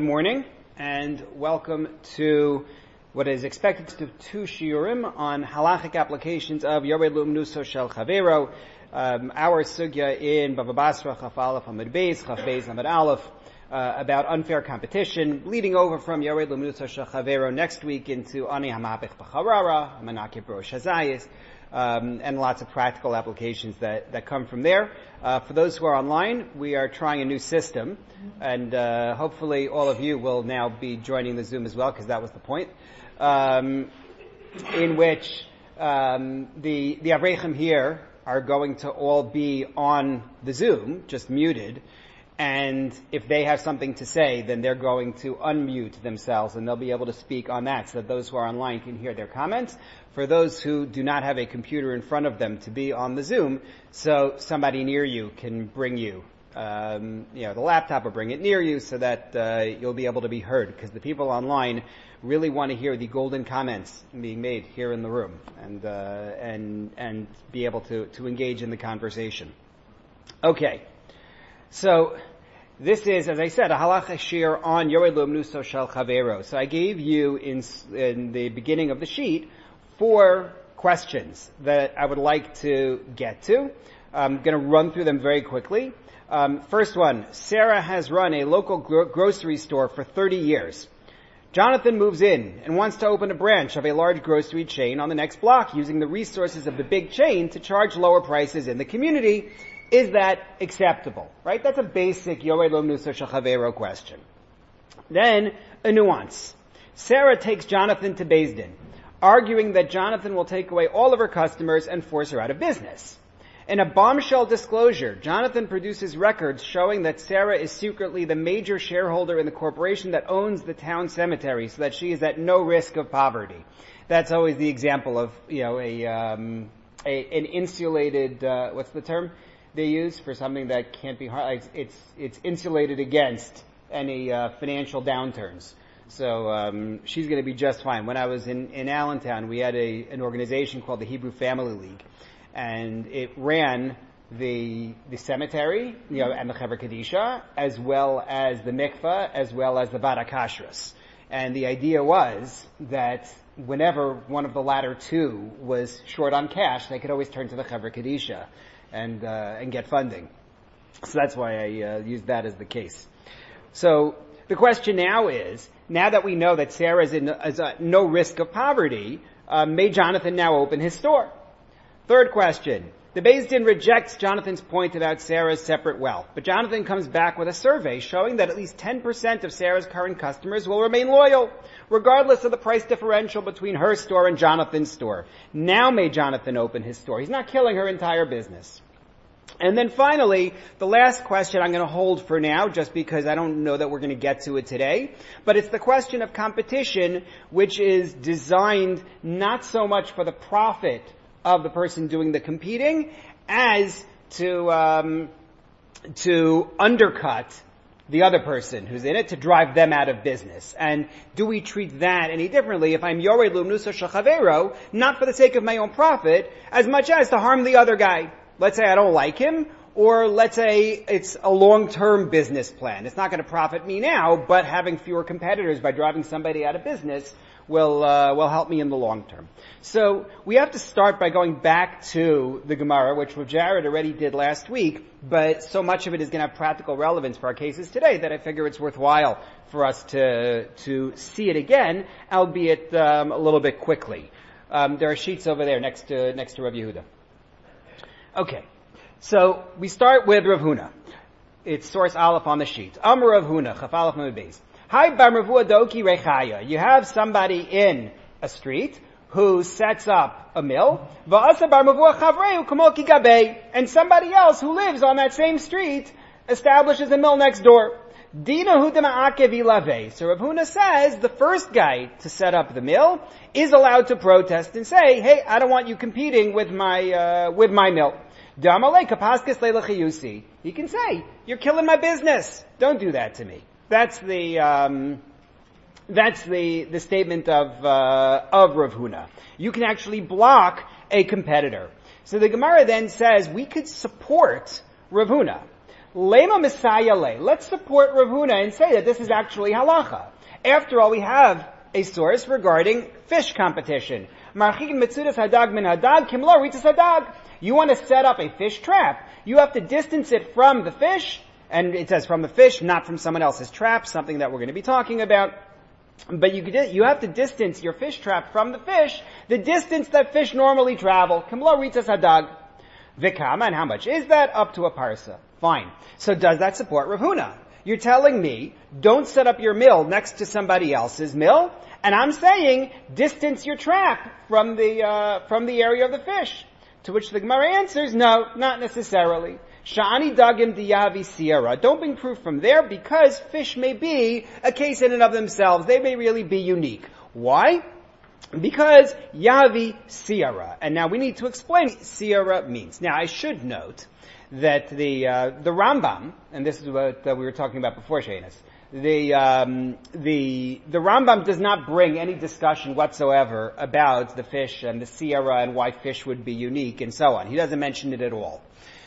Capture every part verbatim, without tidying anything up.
Good morning, and welcome to what is expected to two shiurim on halachic applications of Yored Lumnuso Shel Chavero, um, our sugya in Bava Basra, Chaf Aleph Amud Beis, Chaf Beis Amud Aleph, uh, about unfair competition, leading over from Yored Lumnuso Shel Chavero next week into Ani Hamapich B'Charara, Manakib Rosh Hazayis, Um, and lots of practical applications that, that come from there. Uh, for those who are online, we are trying a new system, and uh, hopefully all of you will now be joining the Zoom as well, because that was the point, um, in which um, the the Avreichim here are going to all be on the Zoom, just muted, and if they have something to say, then they're going to unmute themselves, and they'll be able to speak on that, so that those who are online can hear their comments. For those who do not have a computer in front of them to be on the Zoom, so somebody near you can bring you, um, you know, the laptop, or bring it near you so that uh, you'll be able to be heard, because the people online really want to hear the golden comments being made here in the room, and uh, and and be able to to engage in the conversation. Okay, so this is, as I said, a halacha shir on Yored Lumnuso Shel Chavero. So I gave you in in the beginning of the sheet four questions that I would like to get to. I'm going to run through them very quickly. Um, first one, Sarah has run a local gro- grocery store for thirty years. Jonathan moves in and wants to open a branch of a large grocery chain on the next block, using the resources of the big chain to charge lower prices in the community. Is that acceptable? Right? That's a basic Yored Lumnuso Shel Chavero question. Then, a nuance. Sarah takes Jonathan to Beis Din, arguing that Jonathan will take away all of her customers and force her out of business. In a bombshell disclosure, Jonathan produces records showing that Sarah is secretly the major shareholder in the corporation that owns the town cemetery, so that she is at no risk of poverty. That's always the example of, you know, a, um, a an insulated, uh, what's the term they use for something that can't be hard? It's, it's insulated against any, uh, financial downturns. So um, she's going to be just fine. When I was in, in Allentown, we had a an organization called the Hebrew Family League, and it ran the the cemetery, you know, and the Chevra Kadisha, as well as the mikveh, as well as the Vada Kashrus. And the idea was that whenever one of the latter two was short on cash, they could always turn to the Chevra Kadisha and uh, and get funding. So that's why I uh, used that as the case. So the question now is, now that we know that Sarah is in is at no risk of poverty, uh, may Jonathan now open his store? Third question. The Beis Din rejects Jonathan's point about Sarah's separate wealth, but Jonathan comes back with a survey showing that at least ten percent of Sarah's current customers will remain loyal, regardless of the price differential between her store and Jonathan's store. Now may Jonathan open his store. He's not killing her entire business. And then finally, the last question I'm going to hold for now, just because I don't know that we're going to get to it today, but it's the question of competition, which is designed not so much for the profit of the person doing the competing, as to um, to undercut the other person who's in it, to drive them out of business. And do we treat that any differently if I'm Yored Lumnuso Shel Chavero, not for the sake of my own profit, as much as to harm the other guy? Let's say I don't like him, or let's say it's a long-term business plan. It's not going to profit me now, but having fewer competitors by driving somebody out of business will uh, will help me in the long term. So we have to start by going back to the Gemara, which Jared already did last week, but so much of it is going to have practical relevance for our cases today that I figure it's worthwhile for us to to see it again, albeit um, a little bit quickly. Um, there are sheets over there next to next to Rav Yehuda. Okay, so we start with Rav Huna. It's source Aleph on the sheet. Amar Rav Huna, Chaf Aleph Amud Beis. Hi, Bar Mavua Doki Rechaya. You have somebody in a street who sets up a mill, Va'asa Bar Mavua Chavreu Kamoki Gabei, and somebody else who lives on that same street establishes a mill next door. Dina Hudama Akevi Lave. So Rav Huna says the first guy to set up the mill is allowed to protest and say, hey, I don't want you competing with my, uh, with my mill. He can say, you're killing my business. Don't do that to me. That's the, um, that's the, the statement of, uh, of Rav Huna. You can actually block a competitor. So the Gemara then says we could support Rav Huna. Lema Messiah Le. Let's support Rav Huna and say that this is actually halacha. After all, we have a source regarding fish competition. Marchikin Mitzudas Hadag min Hadag Kimlo Ritas Hadag. You want to set up a fish trap. You have to distance it from the fish, and it says from the fish, not from someone else's trap, something that we're going to be talking about. But you you have to distance your fish trap from the fish, the distance that fish normally travel. Kimlo Ritas Hadag. Vikama, and how much is that? Up to a parsa. Fine. So does that support Rav Huna? You're telling me, don't set up your mill next to somebody else's mill, and I'm saying, distance your trap from the, uh, from the area of the fish. To which the Gemara answers, no, not necessarily. Sha'ani dagim diyavi sierra. Don't bring proof from there, because fish may be a case in and of themselves. They may really be unique. Why? Because yavi sierra. And now we need to explain what sierra means. Now I should note that the uh, the Rambam, and this is what uh, we were talking about before, Shainas, the um, the the Rambam does not bring any discussion whatsoever about the fish and the sierra and why fish would be unique and so on. He doesn't mention it at all.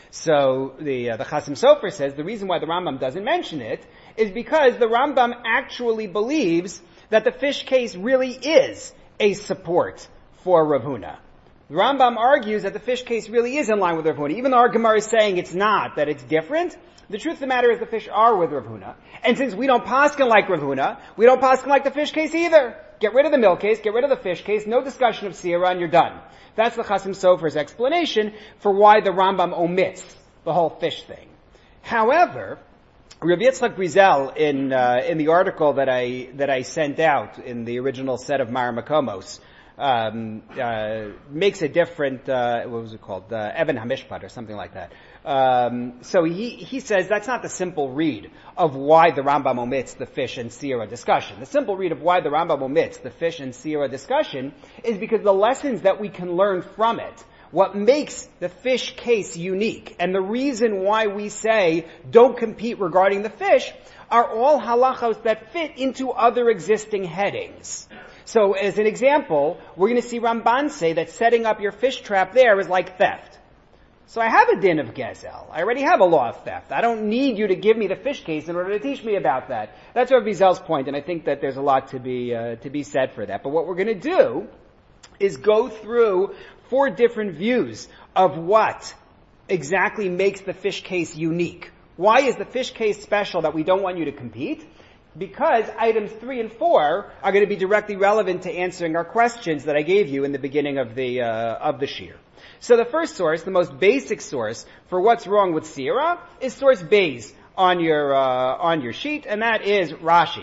So the uh, the Chasim Sofer says the reason why the Rambam doesn't mention it is because the Rambam actually believes that the fish case really is a support for Rav Huna. The Rambam argues that the fish case really is in line with Rav Huna, even though our Gemara is saying it's not, that it's different. The truth of the matter is the fish are with Rav Huna. And since we don't paskin like Rav Huna, we don't paskin like the fish case either. Get rid of the mill case, get rid of the fish case, no discussion of sierra, and you're done. That's the Chasim Sofer's explanation for why the Rambam omits the whole fish thing. However, Rabbi Yitzchak Brizel, in uh, in the article that I that I sent out in the original set of Mar Makomos, um, uh, makes a different, uh, what was it called, uh, Evan Hamishpat or something like that. Um, so he he says that's not the simple read of why the Rambam omits the fish and sierra discussion. The simple read of why the Rambam omits the fish and sierra discussion is because the lessons that we can learn from it, what makes the fish case unique, and the reason why we say don't compete regarding the fish, are all halachos that fit into other existing headings. So as an example, we're going to see Ramban say that setting up your fish trap there is like theft. So I have a din of gezel. I already have a law of theft. I don't need you to give me the fish case in order to teach me about that. That's Rabbi Zel's point, and I think that there's a lot to be uh, to be said for that. But what we're going to do is go through four different views of what exactly makes the fish case unique. Why is the fish case special that we don't want you to compete? Because items three and four are going to be directly relevant to answering our questions that I gave you in the beginning of the uh, of the shir. So the first source, the most basic source for what's wrong with sierra, is source Beis on your uh, on your sheet, and that is Rashi.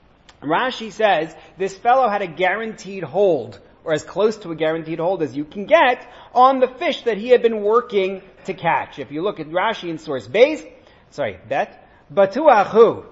Rashi says this fellow had a guaranteed hold, or as close to a guaranteed hold as you can get, on the fish that he had been working to catch. If you look at Rashi in source Beis, sorry, bet, Batuachu,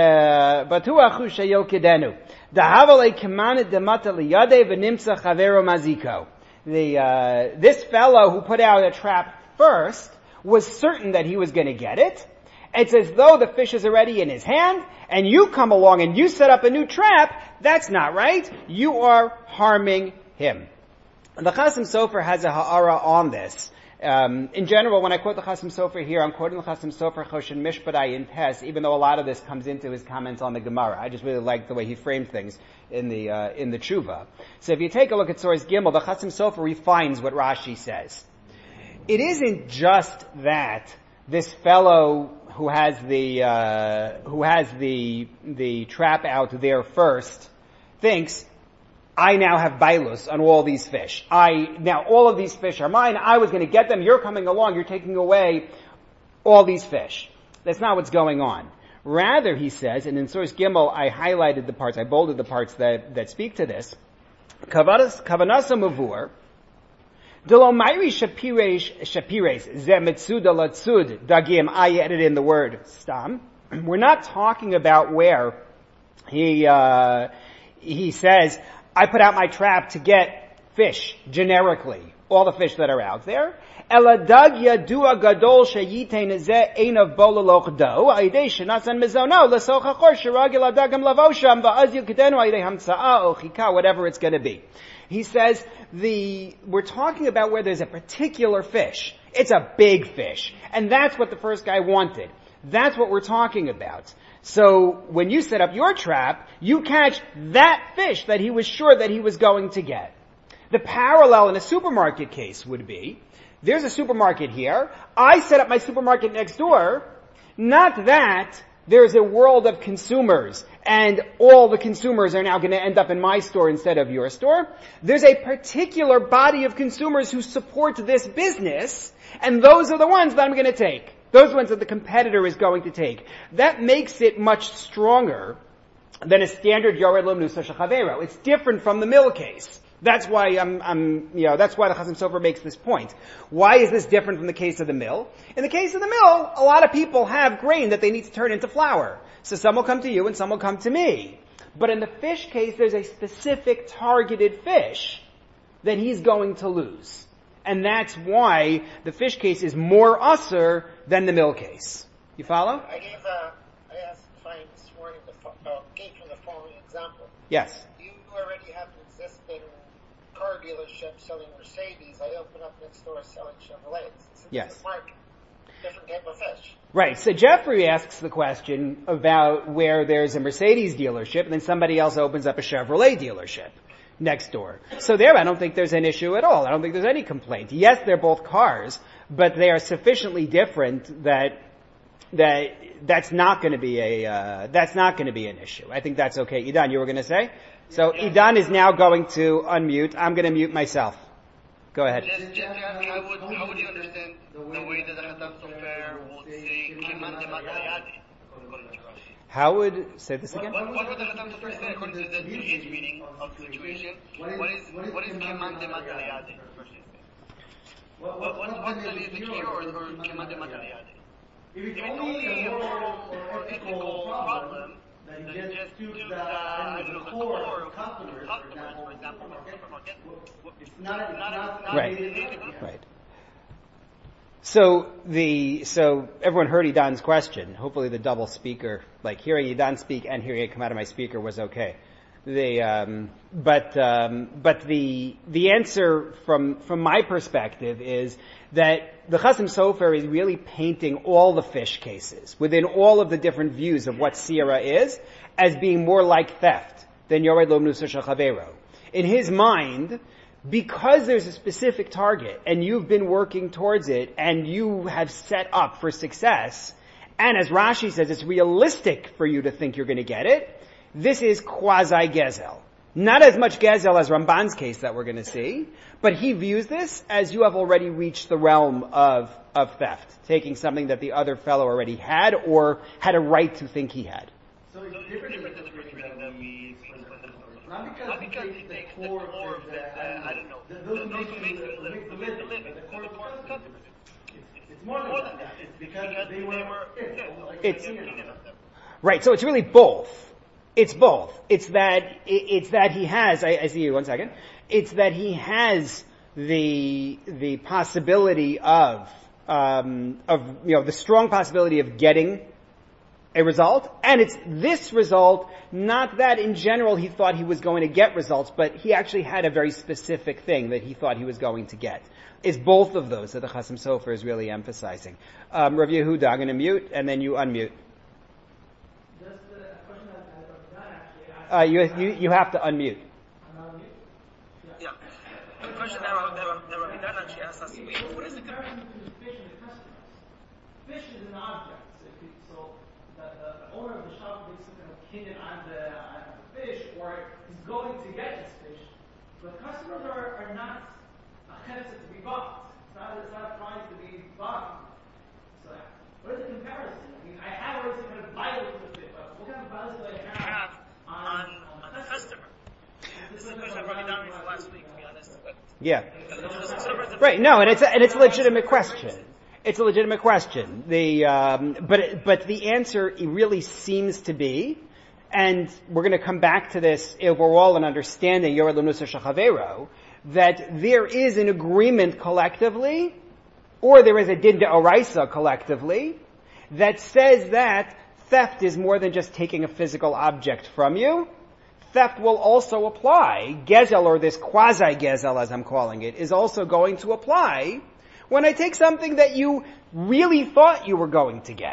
Batuachu sheyokidenu, Dahavale kemane demata liyade v'nimtza chavero maziko. The, uh, this fellow who put out a trap first was certain that he was going to get it. It's as though the fish is already in his hand, and you come along and you set up a new trap. That's not right. You are harming him. The Chasim Sofer has a ha'ara on this. Um, in general, when I quote the Chasim Sofer here, I'm quoting the Chasim Sofer Choshen Mishpatai in Tes, even though a lot of this comes into his comments on the Gemara. I just really like the way he framed things in the uh, in the Tshuva. So if you take a look at Source Gimel, the Chasim Sofer refines what Rashi says. It isn't just that this fellow who has the uh, who has the the trap out there first thinks, I now have bailus on all these fish. I, now all of these fish are mine. I was going to get them. You're coming along. You're taking away all these fish. That's not what's going on. Rather, he says, and in Source Gimel, I highlighted the parts, I bolded the parts that, that speak to this. Kavanasa mavur, delo mayri shapires, shapires, ze metzuda latzud, dagim, I added in the word stam. We're not talking about where he, uh, he says, I put out my trap to get fish, generically, all the fish that are out there. Eladag yadua gadol sheyitein ze einav bololoch do, aidei shenasan mizono, lesochachor shiragil adagam lavosham, va'az yukidenu aidei hamtsa'a o chika, whatever it's going to be. He says, the, we're talking about where there's a particular fish. It's a big fish. And that's what the first guy wanted. That's what we're talking about. So when you set up your trap, you catch that fish that he was sure that he was going to get. The parallel in a supermarket case would be, there's a supermarket here, I set up my supermarket next door, not that there's a world of consumers and all the consumers are now going to end up in my store instead of your store. There's a particular body of consumers who support this business, and those are the ones that I'm going to take. Those ones that the competitor is going to take. That makes it much stronger than a standard Yored Lo Menuso Shel Chavero. It's different from the mill case. That's why I'm, I'm, you know, that's why the Chasam Sofer makes this point. Why is this different from the case of the mill? In the case of the mill, a lot of people have grain that they need to turn into flour. So some will come to you and some will come to me. But in the fish case, there's a specific targeted fish that he's going to lose. And that's why the fish case is more usser than the mill case. You follow? I gave, uh, I asked Chaim this morning, the, uh, gave him the following example. Yes. You already have an existing car dealership selling Mercedes. I open up next door selling Chevrolets. It's a yes. different market, different type of fish. Right. So Jeffrey asks the question about where there's a Mercedes dealership and then somebody else opens up a Chevrolet dealership next door. So there I don't think there's an issue at all. I don't think there's any complaint. Yes, they're both cars, but they are sufficiently different that that that's not going to be a uh, that's not going to be an issue. I think that's okay. Idan, you were going to say? So Idan is now going to unmute. I'm going to mute myself. Go ahead. Just, just asking, how would, how would you understand the way that the Chasam Sofer would say Kiman Demat Hayadi, according to Rashi? How would, say this again? What, what would the Chasam Sofer say according to, the, to his reading of the situation? What is, what is Kiman Demat Hayadi? What, what, what, what's the, the cure or, or Kiman Demat Hayadi? If it's only a moral or ethical problem, then just to the, I don't know, the core of customers, for example, it's not, it's not, not right. Right. So the, so everyone heard Idan's question. Hopefully the double speaker, like hearing Idan speak and hearing it come out of my speaker was okay. The, um, but, um, but the, the answer from, from my perspective is that the Chasam Sofer is really painting all the fish cases within all of the different views of what Sira is as being more like theft than Yored Lo Menuso Shel Chavero. In his mind, because there's a specific target and you've been working towards it and you have set up for success, and as Rashi says, it's realistic for you to think you're going to get it, this is quasi-gezel. Not as much gezel as Ramban's case that we're going to see, but he views this as you have already reached the realm of, of theft, taking something that the other fellow already had or had a right to think he had. So it's different than the first reading that we Not because, Not because he takes the core of the, uh, I don't know, those who make the living, the core of customers. It's more than that. It's because they were, it's, right, so it's really both. It's both. It's that, it's that he has, I, I see you, one second. It's that he has the, the possibility of, um, of, you know, the strong possibility of getting a result, and it's this result, not that in general he thought he was going to get results, but he actually had a very specific thing that he thought he was going to get. It's both of those that the Chasam Sofer is really emphasizing. Um, Rav Yehuda, I'm going to mute, and then you unmute. Uh, you, you, you have to unmute. Yeah. The question that Rav Yehuda actually asked us, what is the comparison between fish and the customers? Fish is an object, so the, the owner of the shop makes some kind of kinyan on the, on the fish, or he's going to get this fish. But customers are, are not a chesed to be bought. It's not, it's not a prize to be bought. So what is the comparison? I mean, I have already some kind of value to the fish, but what kind of value do I have on, on the customer? This is a question I've already done for last week, to be honest. But yeah. Right, no, and it's a, and it's a legitimate question. It's a legitimate question. The, um, but, but the answer really seems to be, and we're going to come back to this overall in understanding Yored Lo Menuso Shel Chavero, that there is an agreement collectively, or there is a din de'oraisa collectively, that says that theft is more than just taking a physical object from you. Theft will also apply, gezel, or this quasi-gezel as I'm calling it, is also going to apply when I take something that you really thought you were going to get.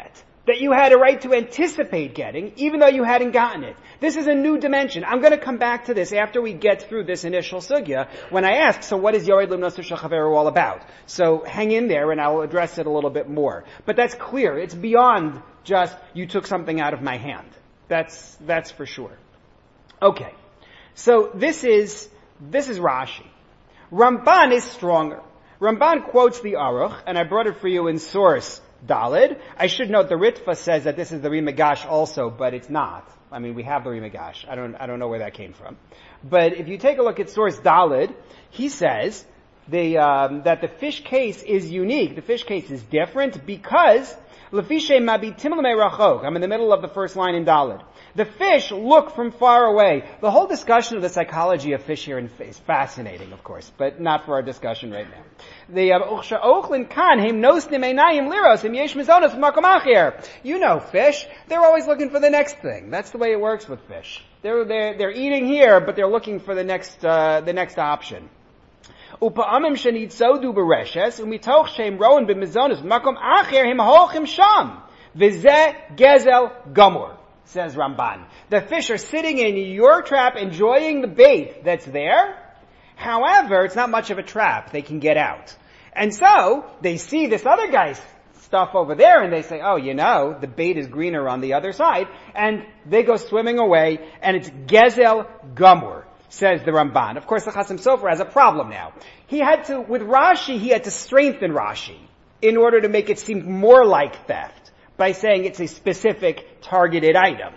that you had a right to anticipate getting, even though you hadn't gotten it. This is a new dimension. I'm going to come back to this after we get through this initial sugya, when I ask, so what is Yored Lumnoso Shel Chaveru all about? So hang in there and I'll address it a little bit more. But that's clear. It's beyond just, you took something out of my hand. That's, that's for sure. Okay. So this is, this is Rashi. Ramban is stronger. Ramban quotes the Aruch, and I brought it for you in source Dalid. I should note the Ritva says that this is the Rimagash also, but it's not. I mean, we have the Rimagash. I don't, I don't know where that came from. But if you take a look at source Dalid, he says the, um, that the fish case is unique. The fish case is different because Lefishe mabitim rachok. I'm in the middle of the first line in Dalid. The fish look from far away. The whole discussion of the psychology of fish here is fascinating, of course, but not for our discussion right now. The Uchsha Ochlin Kan Him Nosnim Einayim Liros Him Yesh Mizonos Makom Acher. You know fish. They're always looking for the next thing. That's the way it works with fish. They're they're they're eating here, but they're looking for the next uh, the next option. Upa'amim shenitzodu bereshes umitoch shem roen b'mizonos makom acher him hochim sham v'zeh gezel gamur, says Ramban. The fish are sitting in your trap enjoying the bait that's there. However, it's not much of a trap. They can get out. And so, they see this other guy's stuff over there and they say, oh, you know, the bait is greener on the other side. And they go swimming away and it's Gezel Gamur, says the Ramban. Of course, the Chasam Sofer has a problem now. He had to, with Rashi, he had to strengthen Rashi in order to make it seem more like theft by saying it's a specific targeted item.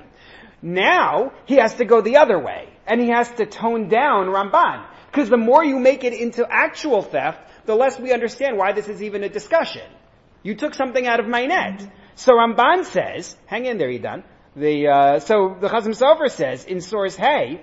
Now, he has to go the other way and he has to tone down Ramban. Because the more you make it into actual theft, the less we understand why this is even a discussion. You took something out of my net. So Ramban says, hang in there, Idan. The, uh, so the Chasam Sofer says in source Hey,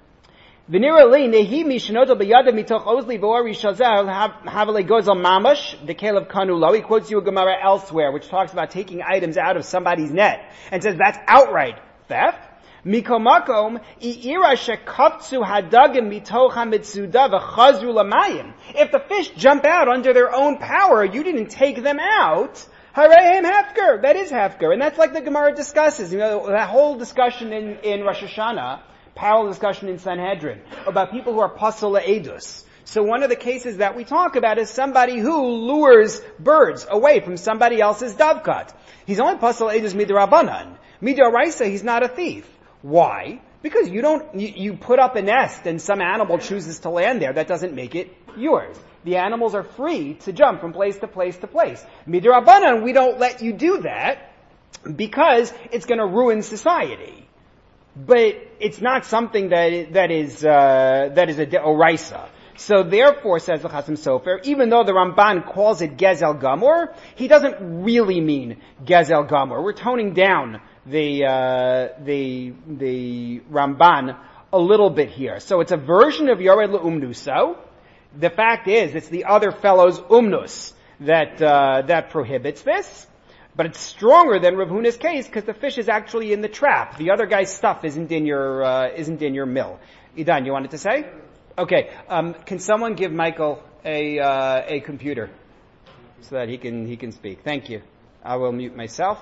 V'nira li nehi mishnoto b'yadav mitoch ozli v'ori shazal havale gozel mamash the kalev kanulo. He quotes you a Gemara elsewhere, which talks about taking items out of somebody's net and says that's outright theft. Mikomakom iira shekaptsu hadagim mitocha mitzuda v'chazru lamayim. If the fish jump out under their own power, you didn't take them out. Harehem hefker. That is hefker, and that's like the Gemara discusses. You know, that whole discussion in in Rosh Hashanah, parallel discussion in Sanhedrin about people who are pasal edus. So one of the cases that we talk about is somebody who lures birds away from somebody else's dovkat. He's only pasal edus midrabanan. Midoraisa, he's not a thief. Why? Because you don't, you, you put up a nest and some animal chooses to land there. That doesn't make it yours. The animals are free to jump from place to place to place. Midrabanan, we don't let you do that because it's going to ruin society. But it's not something that that is uh, that is a deoraisa. So therefore, says the Chasam Sofer, even though the Ramban calls it Gezel Gamur, he doesn't really mean Gezel Gamur. We're toning down the uh, the the Ramban a little bit here. So it's a version of Yored Le'umnuso. The fact is, it's the other fellow's umnus that uh, that prohibits this. But it's stronger than Rav Huna's case because the fish is actually in the trap. The other guy's stuff isn't in your uh, isn't in your mill. Idan, you wanted to say? Okay. Um, can someone give Michael a uh, a computer so that he can he can speak? Thank you. I will mute myself.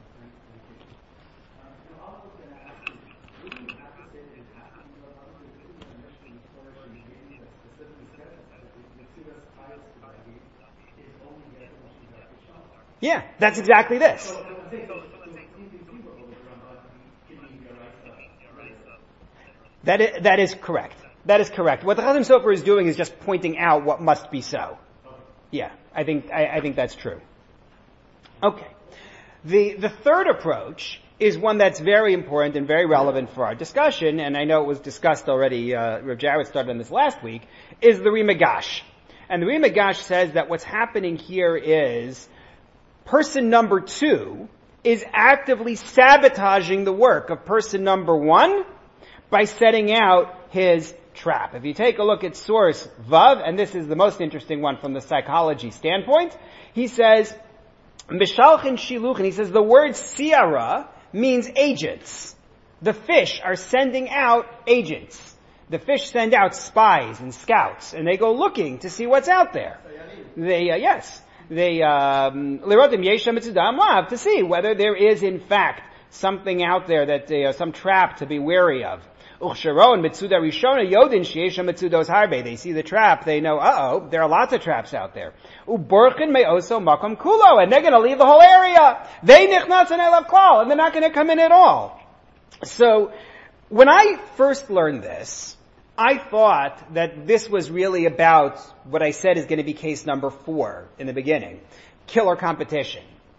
Yeah, that's exactly this. That is, that is correct. That is correct. What the Chasam Sofer is doing is just pointing out what must be so. Yeah, I think I, I think that's true. Okay. The the third approach is one that's very important and very relevant for our discussion, and I know it was discussed already, uh, Rav Jared started on this last week, is the Rimagash. And the Rimagash says that what's happening here is person number two is actively sabotaging the work of person number one by setting out his trap. If you take a look at source Vav, and this is the most interesting one from the psychology standpoint, he says, Mishalchin Shiluchin, he says the word siara means agents. The fish are sending out agents. The fish send out spies and scouts, and they go looking to see what's out there. They, uh, yes. they, um, to see whether there is in fact something out there that, uh, some trap to be wary of. They see the trap, they know, uh-oh, there are lots of traps out there. And they're gonna leave the whole area. And they're not gonna come in at all. So, when I first learned this, I thought that this was really about what I said is going to be case number four in the beginning. Killer competition.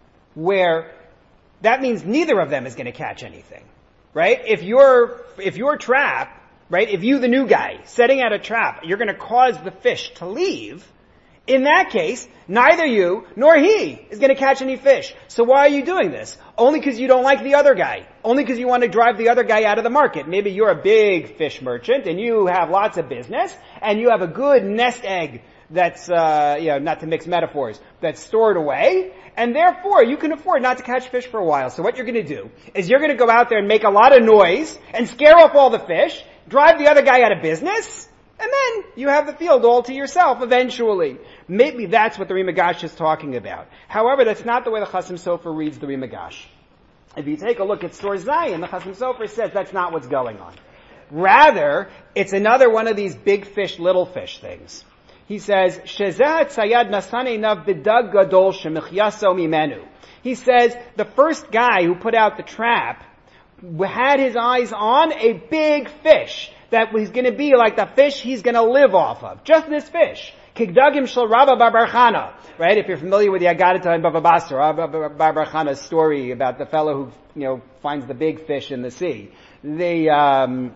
Where that means neither of them is going to catch anything. Right? If you're, if your trap, right, if you the new guy setting out a trap, you're going to cause the fish to leave, in that case, neither you nor he is going to catch any fish. So why are you doing this? Only because you don't like the other guy. Only because you want to drive the other guy out of the market. Maybe you're a big fish merchant and you have lots of business and you have a good nest egg that's, uh, you know, not to mix metaphors, that's stored away, and therefore you can afford not to catch fish for a while. So what you're going to do is you're going to go out there and make a lot of noise and scare off all the fish, drive the other guy out of business, and then you have the field all to yourself eventually. Maybe that's what the Rimagash is talking about. However, that's not the way the Chasam Sofer reads the Rimagash. If you take a look at Stor Zion, the Chasam Sofer says that's not what's going on. Rather, it's another one of these big fish, little fish things. He says, Shezeh tzayad nasane nav bidag gadol shemichyaso mimenu. He says, the first guy who put out the trap had his eyes on a big fish that was going to be like the fish he's going to live off of. Just this fish. Kigdagim shel Rabba Bar Chana. Right? If you're familiar with the Agadata and Bava Basra, Rabba Bar Chana's story about the fellow who, you know, finds the big fish in the sea. They, um,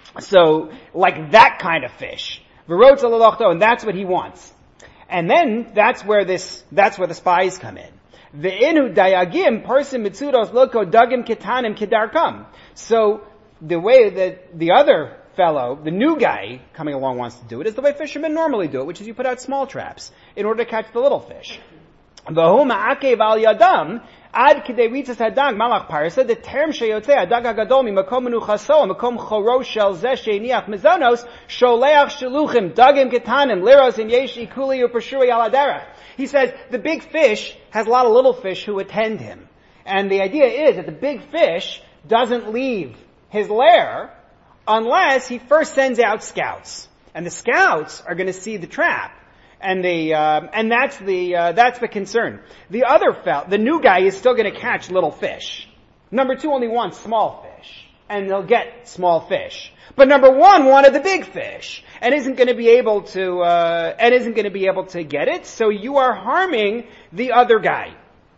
so, like that kind of fish. V'rotza l'lochto, and that's what he wants. And then, that's where this, that's where the spies come in. Ve'inu dayagim parsim mitzudos loko dagim ketanim kedarkam. So, the way that the other fellow, the new guy coming along wants to do it is the way fishermen normally do it, which is you put out small traps in order to catch the little fish. V'hu ma'akev al yadam ad kidei ritzas hadag malach parsa the term sheyotzei hadag hagadol mimakom menuchaso makom choro shel zeh sheiniach mezonos sholeach sheluchim dagim ketanim liros in yesh ikuli u'pershuri al haderech. He says the big fish has a lot of little fish who attend him. And the idea is that the big fish doesn't leave his lair unless he first sends out scouts. And the scouts are going to see the trap. And the, uh, and that's the, uh, that's the concern. The other fel, the new guy is still going to catch little fish. Number two only wants small fish. And they'll get small fish. But number one wanted the big fish. And isn't going to be able to, uh, and isn't going to be able to get it. So you are harming the other guy.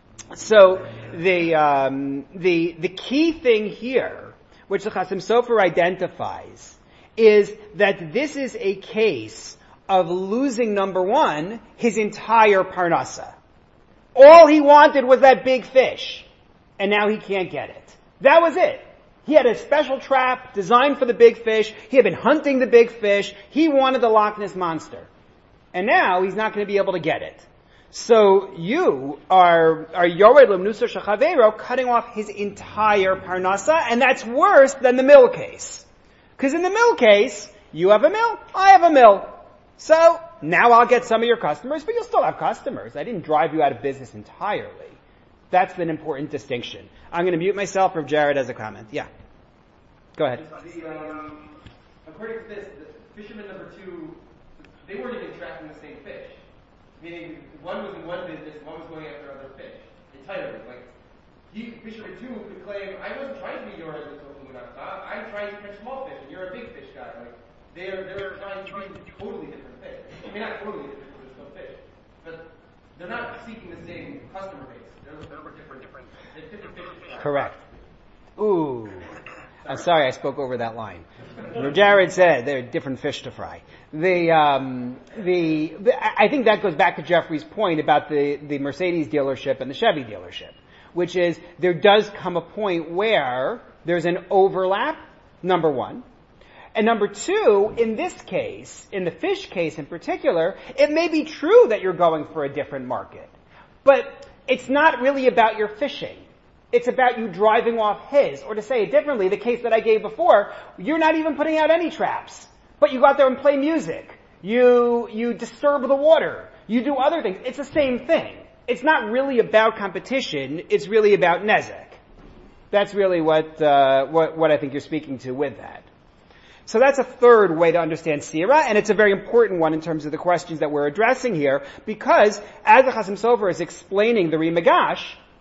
So the, um, the, the key thing here, which the Chasam Sofer identifies, is that this is a case of losing, number one, his entire parnasa. All he wanted was that big fish, and now he can't get it. That was it. He had a special trap designed for the big fish. He had been hunting the big fish. He wanted the Loch Ness Monster. And now he's not going to be able to get it. So you are, are Yored L'Mnuso Shechavero, cutting off his entire parnasa, and that's worse than the mill case. Because in the mill case, you have a mill, I have a mill. So, now I'll get some of your customers, but you'll still have customers. I didn't drive you out of business entirely. That's an important distinction. I'm going to mute myself, Rav Jared has a comment. Yeah. Go ahead. The, um, according to this, the fisherman number two, they weren't even tracking the same fish. Meaning, one was in one business, one was going after other fish. Entirely. Like, he, fisherman two could claim, I wasn't trying to be your husband, I'm trying to catch small fish, and you're a big fish guy. Like, they're, they're trying to be totally different fish. I mean, not totally different, but they're still fish. But they're not seeking the same customer base. They're, they're different, different, they're different fish. Correct. Ooh. I'm sorry I spoke over that line. Jared said they're different fish to fry. The, um, the, the, I think that goes back to Jeffrey's point about the, the Mercedes dealership and the Chevy dealership, which is there does come a point where there's an overlap, number one. And number two, in this case, in the fish case in particular, it may be true that you're going for a different market. But it's not really about your fishing. It's about you driving off his. Or to say it differently, the case that I gave before, you're not even putting out any traps. But you go out there and play music. You, you disturb the water. You do other things. It's the same thing. it's not really about competition, it's really about nezek. That's really what, uh, what, what I think you're speaking to with that. So that's a third way to understand Sira, and it's a very important one in terms of the questions that we're addressing here, because as the Chasam Sofer is explaining the Rimagash,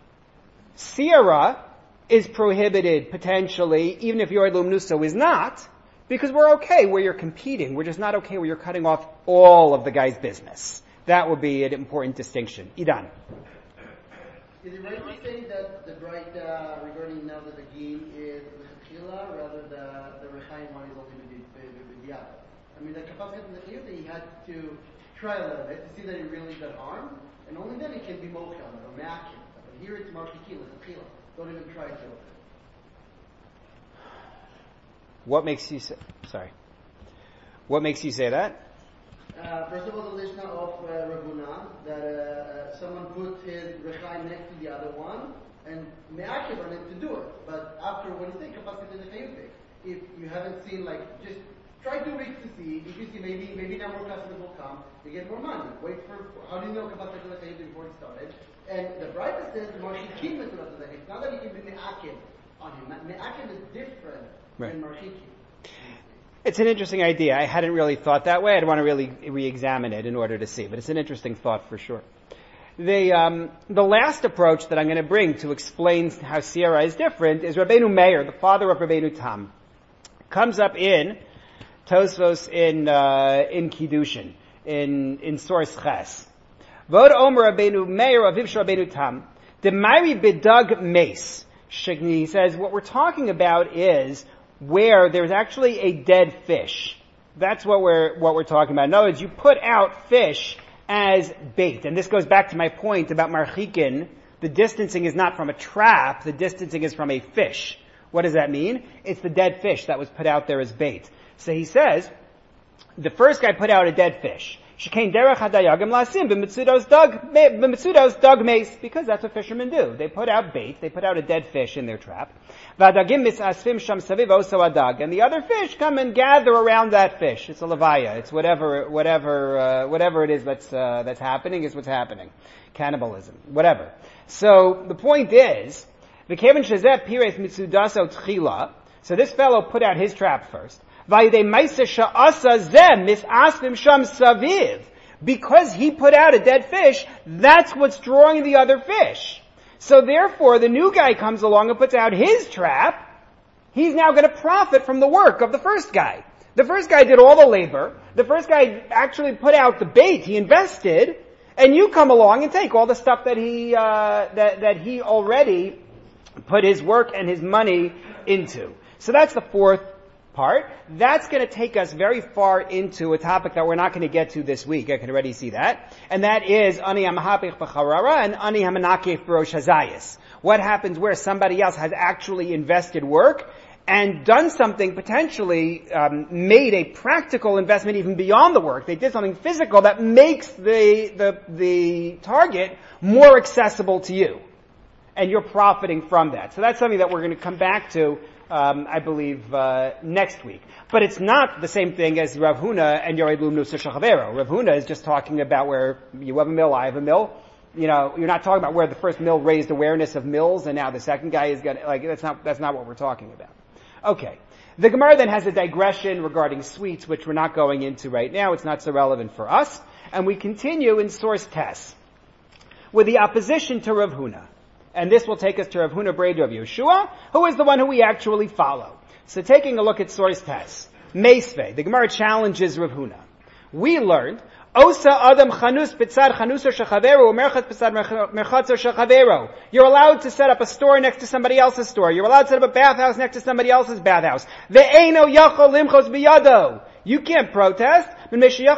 Sira is prohibited potentially, even if Yored Lumnuso is not, because we're okay where you're competing. We're just not okay where you're cutting off all of the guy's business. That would be an important distinction. Idan. Is it right to say that the right uh, regarding now that the game is the Chila rather the the Rechaim one is ultimately the B'diad? I mean, the Kapaskat and the Chiyut, he had to try a little bit to see that he really got harm, and only then it can be Mochel or Me'akim. But here it's Marchikila, the Chila. Don't even try to. What makes you say, sorry, what makes you say that? Uh, first of all, the Lishna of uh, Rav Huna, that uh, uh, someone put his Rechaim next to the other one, and Me'akiv on him to do it. But after, when you say Kapaskat in the Chayutik, if you haven't seen, like, just try two weeks to see, if you see maybe maybe now more customers will come, you get more money. Wait for, how do you know Kapaskat in the Chayutik before it started? And the brightest is, Marshikim is it's not that you can be Me'akiv on him. Me'akiv is different right. than Marshikim. It's an interesting idea. I hadn't really thought that way. I'd want to really re-examine it in order to see, but it's an interesting thought for sure. The um, the last approach that I'm going to bring to explain how Sierra is different is Rabbeinu Meir, the father of Rabbeinu Tam, comes up in Tosfos in uh, in Kiddushin in in Source Ches. Vod Omer Rabbeinu Meir of Ivsh Rabbeinu Tam, the Mari Bidag Mace. He says what we're talking about is where there's actually a dead fish. That's what we're, what we're talking about. In other words, you put out fish as bait. And this goes back to my point about marchikin. The distancing is not from a trap, the distancing is from a fish. What does that mean? It's the dead fish that was put out there as bait. So he says, the first guy put out a dead fish. Shekain derech hadayagim lasim b'mitzudos dug b'mitzudos dug mace, because that's what fishermen do. They put out bait, they put out a dead fish in their trap. V'adagim misasfim sham saviv oso adag, and the other fish come and gather around that fish. It's a levaya. It's whatever, whatever, uh, whatever it is that's uh, that's happening is what's happening. Cannibalism, whatever. So the point is, v'kevin shezeh pires mitzudaso tchila. So this fellow put out his trap first. Because he put out a dead fish, that's what's drawing the other fish. So therefore, the new guy comes along and puts out his trap. He's now going to profit from the work of the first guy. The first guy did all the labor. The first guy actually put out the bait. He invested. And you come along and take all the stuff that he, uh, that, that he already put his work and his money into. So that's the fourth part. That's going to take us very far into a topic that we're not going to get to this week. I can already see that. And that is Ani HaMahapich B'Charara and Ani HaManakeh B'Rosh Hazayis. What happens where somebody else has actually invested work and done something potentially, um, made a practical investment even beyond the work. They did something physical that makes the, the, the target more accessible to you. And you're profiting from that. So that's something that we're going to come back to Um, I believe, uh, next week. But it's not the same thing as Rav Huna and Yored Lumnuso Shel Chavero. Rav Huna is just talking about where you have a mill, I have a mill. You know, you're not talking about where the first mill raised awareness of mills and now the second guy is gonna, like, that's not, that's not what we're talking about. Okay. The Gemara then has a digression regarding sweets, which we're not going into right now. It's not so relevant for us. And we continue in source tests with the opposition to Rav Huna. And this will take us to Rav Huna Breda of Yeshua, who is the one who we actually follow. So taking a look at source tests. Meisvei, the Gemara challenges Rav Huna. We learned, Osa Adam Chanus Pitzad Chanuso Shechavero, Merchat Pitzad Merchatzo Shechavero. You're allowed to set up a store next to somebody else's store. You're allowed to set up a bathhouse next to somebody else's bathhouse. Ve'eno Yachol Limchos Biyado. You can't protest. What's your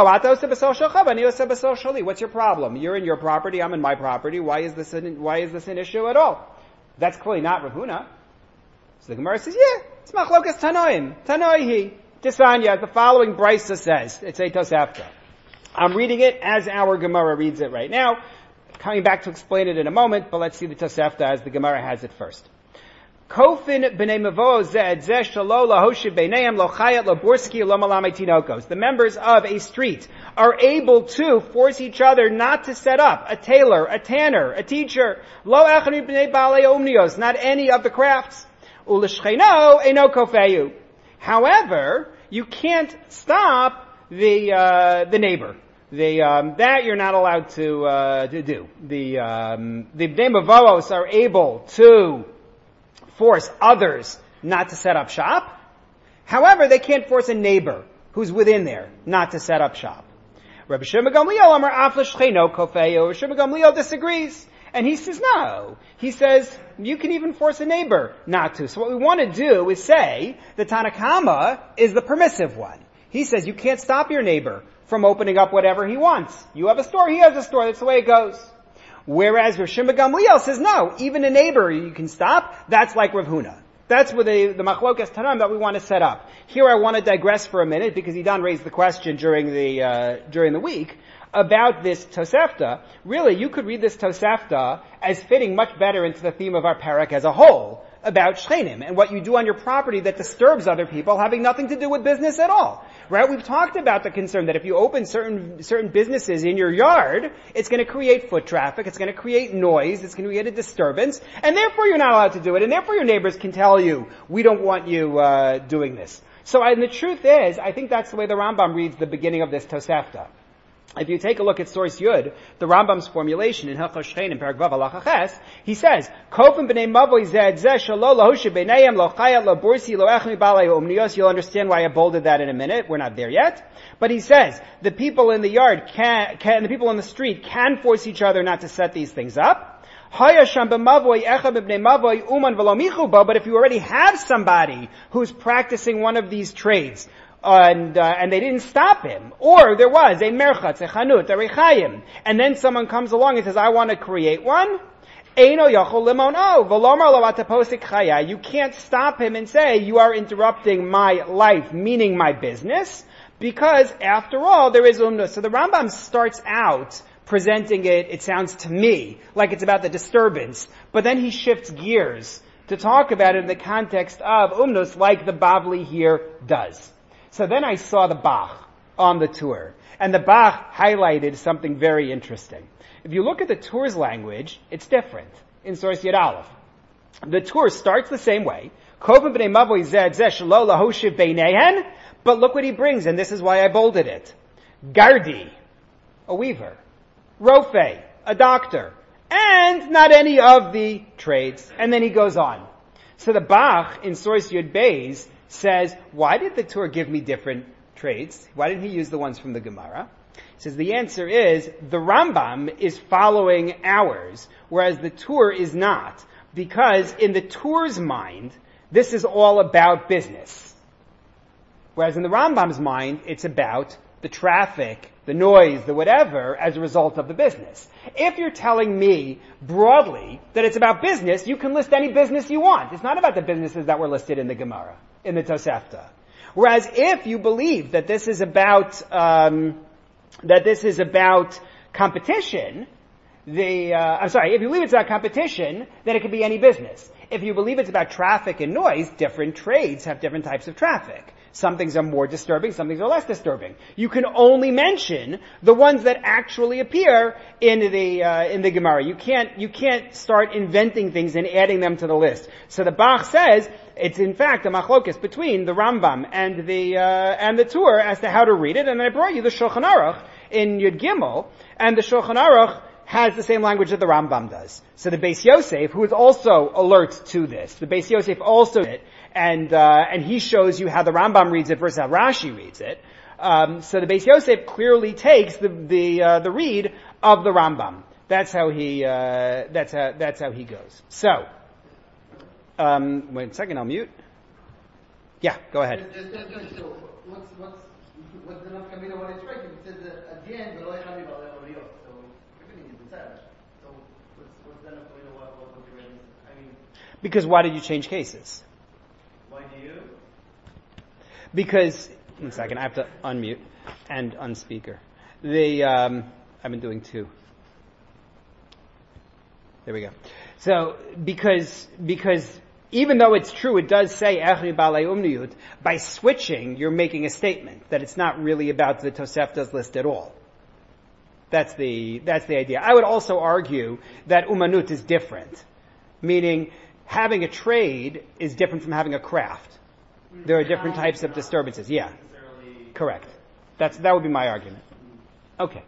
problem? You're in your property, I'm in my property. Why is this an, why is this an issue at all? That's clearly not Rav Huna. So the Gemara says, yeah, it's machlokas tanoim. Tanoihi. Tisanya, as the following brisa says. It's a Tosafta. I'm reading it as our Gemara reads it right now. Coming back to explain it in a moment, but let's see the Tosafta as the Gemara has it first. Kofin b'nei mavo zed zeh shalo lahoshib b'neihem lo chayat lo burski lo malamei tinokos. The members of a street are able to force each other not to set up a tailor, a tanner, a teacher. Lo echad b'nei balei omnios, not any of the crafts. Ulishcheno eno kofeyu. However, you can't stop the uh, the neighbor. The um, that you're not allowed to uh, to do. The um, the bnei mavos are able to force others not to set up shop. However, they can't force a neighbor who's within there not to set up shop. Rabbi Shimon Gamliel Amar Af l'shcheno kofeyu. Rabbi Shimon Gamliel disagrees. And he says no. He says you can even force a neighbor not to. So what we want to do is say the Tanna Kama is the permissive one. He says you can't stop your neighbor from opening up whatever he wants. You have a store, he has a store. That's the way it goes. Whereas Rav Shimon Gamliel says no. Even a neighbor you can stop. That's like Rav Huna. That's where the, the machlokas tanam that we want to set up. Here I want to digress for a minute because Idan raised the question during the uh, during the week about this Tosefta. Really, you could read this Tosefta as fitting much better into the theme of our parak as a whole, about shchenim, and what you do on your property that disturbs other people having nothing to do with business at all. Right? We've talked about the concern that if you open certain certain businesses in your yard, it's going to create foot traffic, it's going to create noise, it's going to create a disturbance, and therefore you're not allowed to do it, and therefore your neighbors can tell you, we don't want you uh, doing this. So, and the truth is, I think that's the way the Rambam reads the beginning of this Tosefta. If you take a look at source Yud, the Rambam's formulation in Hilchos Shchein in Perek Vav Halacha Ches, he says, "Kofim b'nei mavoi zeh zeh shelo lahushib b'neihem lo chayat lo bursi lo echmi balei umnios." You'll understand why I bolded that in a minute. We're not there yet. But he says, the people in the yard can, can the people in the street can force each other not to set these things up. But if you already have somebody who's practicing one of these trades, and uh, and they didn't stop him, or there was a merchatz, a chanut, a rechayim, and then someone comes along and says, I want to create one, you can't stop him and say, you are interrupting my life, meaning my business, because after all, there is umna. So the Rambam starts out presenting it, it sounds to me, like it's about the disturbance, but then he shifts gears to talk about it in the context of umnus, like the Bavli here does. So then I saw the Bach on the tour, and the Bach highlighted something very interesting. If you look at the tour's language, it's different in source Yud Aleph. The tour starts the same way, but look what he brings, and this is why I bolded it. Gardi, a weaver. Rofe, a doctor. And not any of the trades. And then he goes on. So the Bach in source Yud Beis says, why did the Tur give me different trades? Why didn't he use the ones from the Gemara? He says the answer is, the Rambam is following ours, whereas the Tur is not. Because in the Tur's mind, this is all about business. Whereas in the Rambam's mind, it's about the traffic, the noise, the whatever, as a result of the business. If you're telling me broadly that it's about business, you can list any business you want. It's not about the businesses that were listed in the Gemara, in the Tosefta. Whereas if you believe that this is about, um, that this is about competition, the, uh, I'm sorry, if you believe it's about competition, then it could be any business. If you believe it's about traffic and noise, different trades have different types of traffic. Some things are more disturbing, some things are less disturbing. You can only mention the ones that actually appear in the uh, in the Gemara. You can't you can't start inventing things and adding them to the list. So the Bach says it's in fact a machlokas between the Rambam and the uh, and the Tur as to how to read it. And I brought you the Shulchan Aruch in Yud Gimel, and the Shulchan Aruch has the same language that the Rambam does. So the Beis Yosef, who is also alert to this, the Beis Yosef also did it, and uh, and he shows you how the Rambam reads it versus how Rashi reads it. Um, so the Beis Yosef clearly takes the the uh, the read of the Rambam. That's how he uh, that's how that's how he goes. So, um, wait a second, I'll mute. Yeah, go ahead. Just, just, just, so what's what's what's the nafkamina when it's right? It says that at the end, so everything is decided. So what's what's the nafkamina? What what what you're I mean, because why did you change cases? Why do you? Because, one second, I have to unmute and unspeaker. The, um, I've been doing two. There we go. So, because, because even though it's true, it does say Echri Balei Umniyut, by switching, you're making a statement that it's not really about the Tosefta's list at all. That's the, that's the idea. I would also argue that Umanut is different, meaning having a trade is different from having a craft. There are different types of disturbances. Yeah. Correct. That's, that would be my argument. Okay.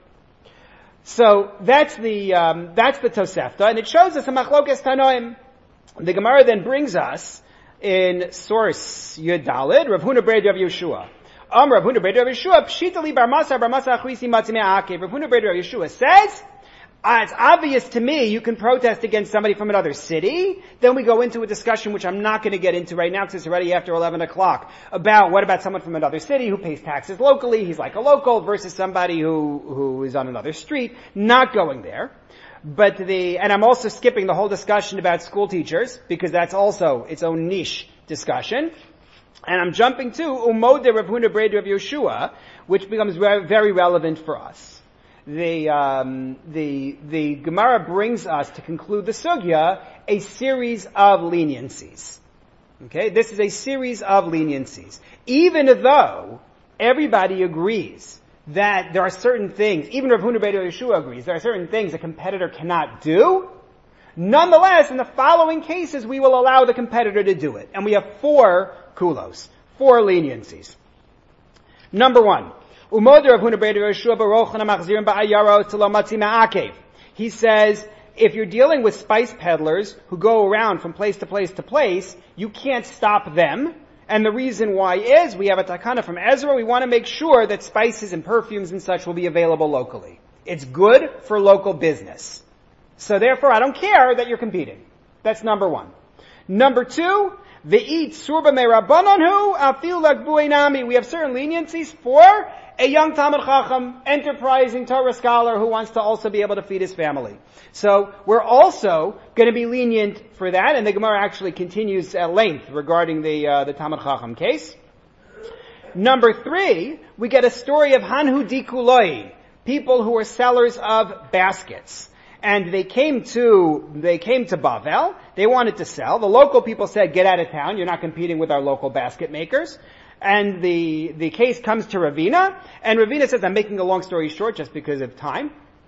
So that's the, um, that's the Tosefta, and it shows us a Machlokes Tanoim. The Gemara then brings us in source Yud Daled, Rav Huna Brei Rav Yeshua. Um, Rav Huna Brei Rav Yeshua, Pshita li bar Masa, bar Masa achvisi matzimei akev. Rav Huna Brei Rav Yeshua says, ah, it's obvious to me you can protest against somebody from another city. Then we go into a discussion, which I'm not going to get into right now because it's already after eleven o'clock, about what about someone from another city who pays taxes locally, he's like a local, versus somebody who, who is on another street. Not going there. But the, and I'm also skipping the whole discussion about school teachers, because that's also its own niche discussion. And I'm jumping to Umode Rav Huna Brei Rav Yeshua, which becomes very, very relevant for us. The, um, the, the Gemara brings us to conclude the sugya a series of leniencies. Okay? This is a series of leniencies. Even though everybody agrees that there are certain things, even Rav Huna Brei Rav Yeshua agrees, there are certain things a competitor cannot do. Nonetheless, in the following cases, we will allow the competitor to do it. And we have four kulos, four leniencies. Number one, Umod Rav Huna Brei Rav Yeshua barochen amachzirim ba'ayaro telo matzi ma'akev. He says, if you're dealing with spice peddlers who go around from place to place to place, you can't stop them. And the reason why is, we have a takana from Ezra, we want to make sure that spices and perfumes and such will be available locally. It's good for local business. So therefore, I don't care that you're competing. That's number one. Number two, ve'it surba me rabbananhu afil lakbuinami. We have certain leniencies for a young Talmid Chacham, enterprising Torah scholar who wants to also be able to feed his family. So we're also going to be lenient for that, and the Gemara actually continues at length regarding the uh, the Talmid Chacham case. Number three, we get a story of Hanhu Dikuloi, people who are sellers of baskets. And they came to, they came to Bavel, they wanted to sell. The local people said, get out of town, you're not competing with our local basket makers. And the, the case comes to Ravina, and Ravina says, I'm making a long story short just because of time.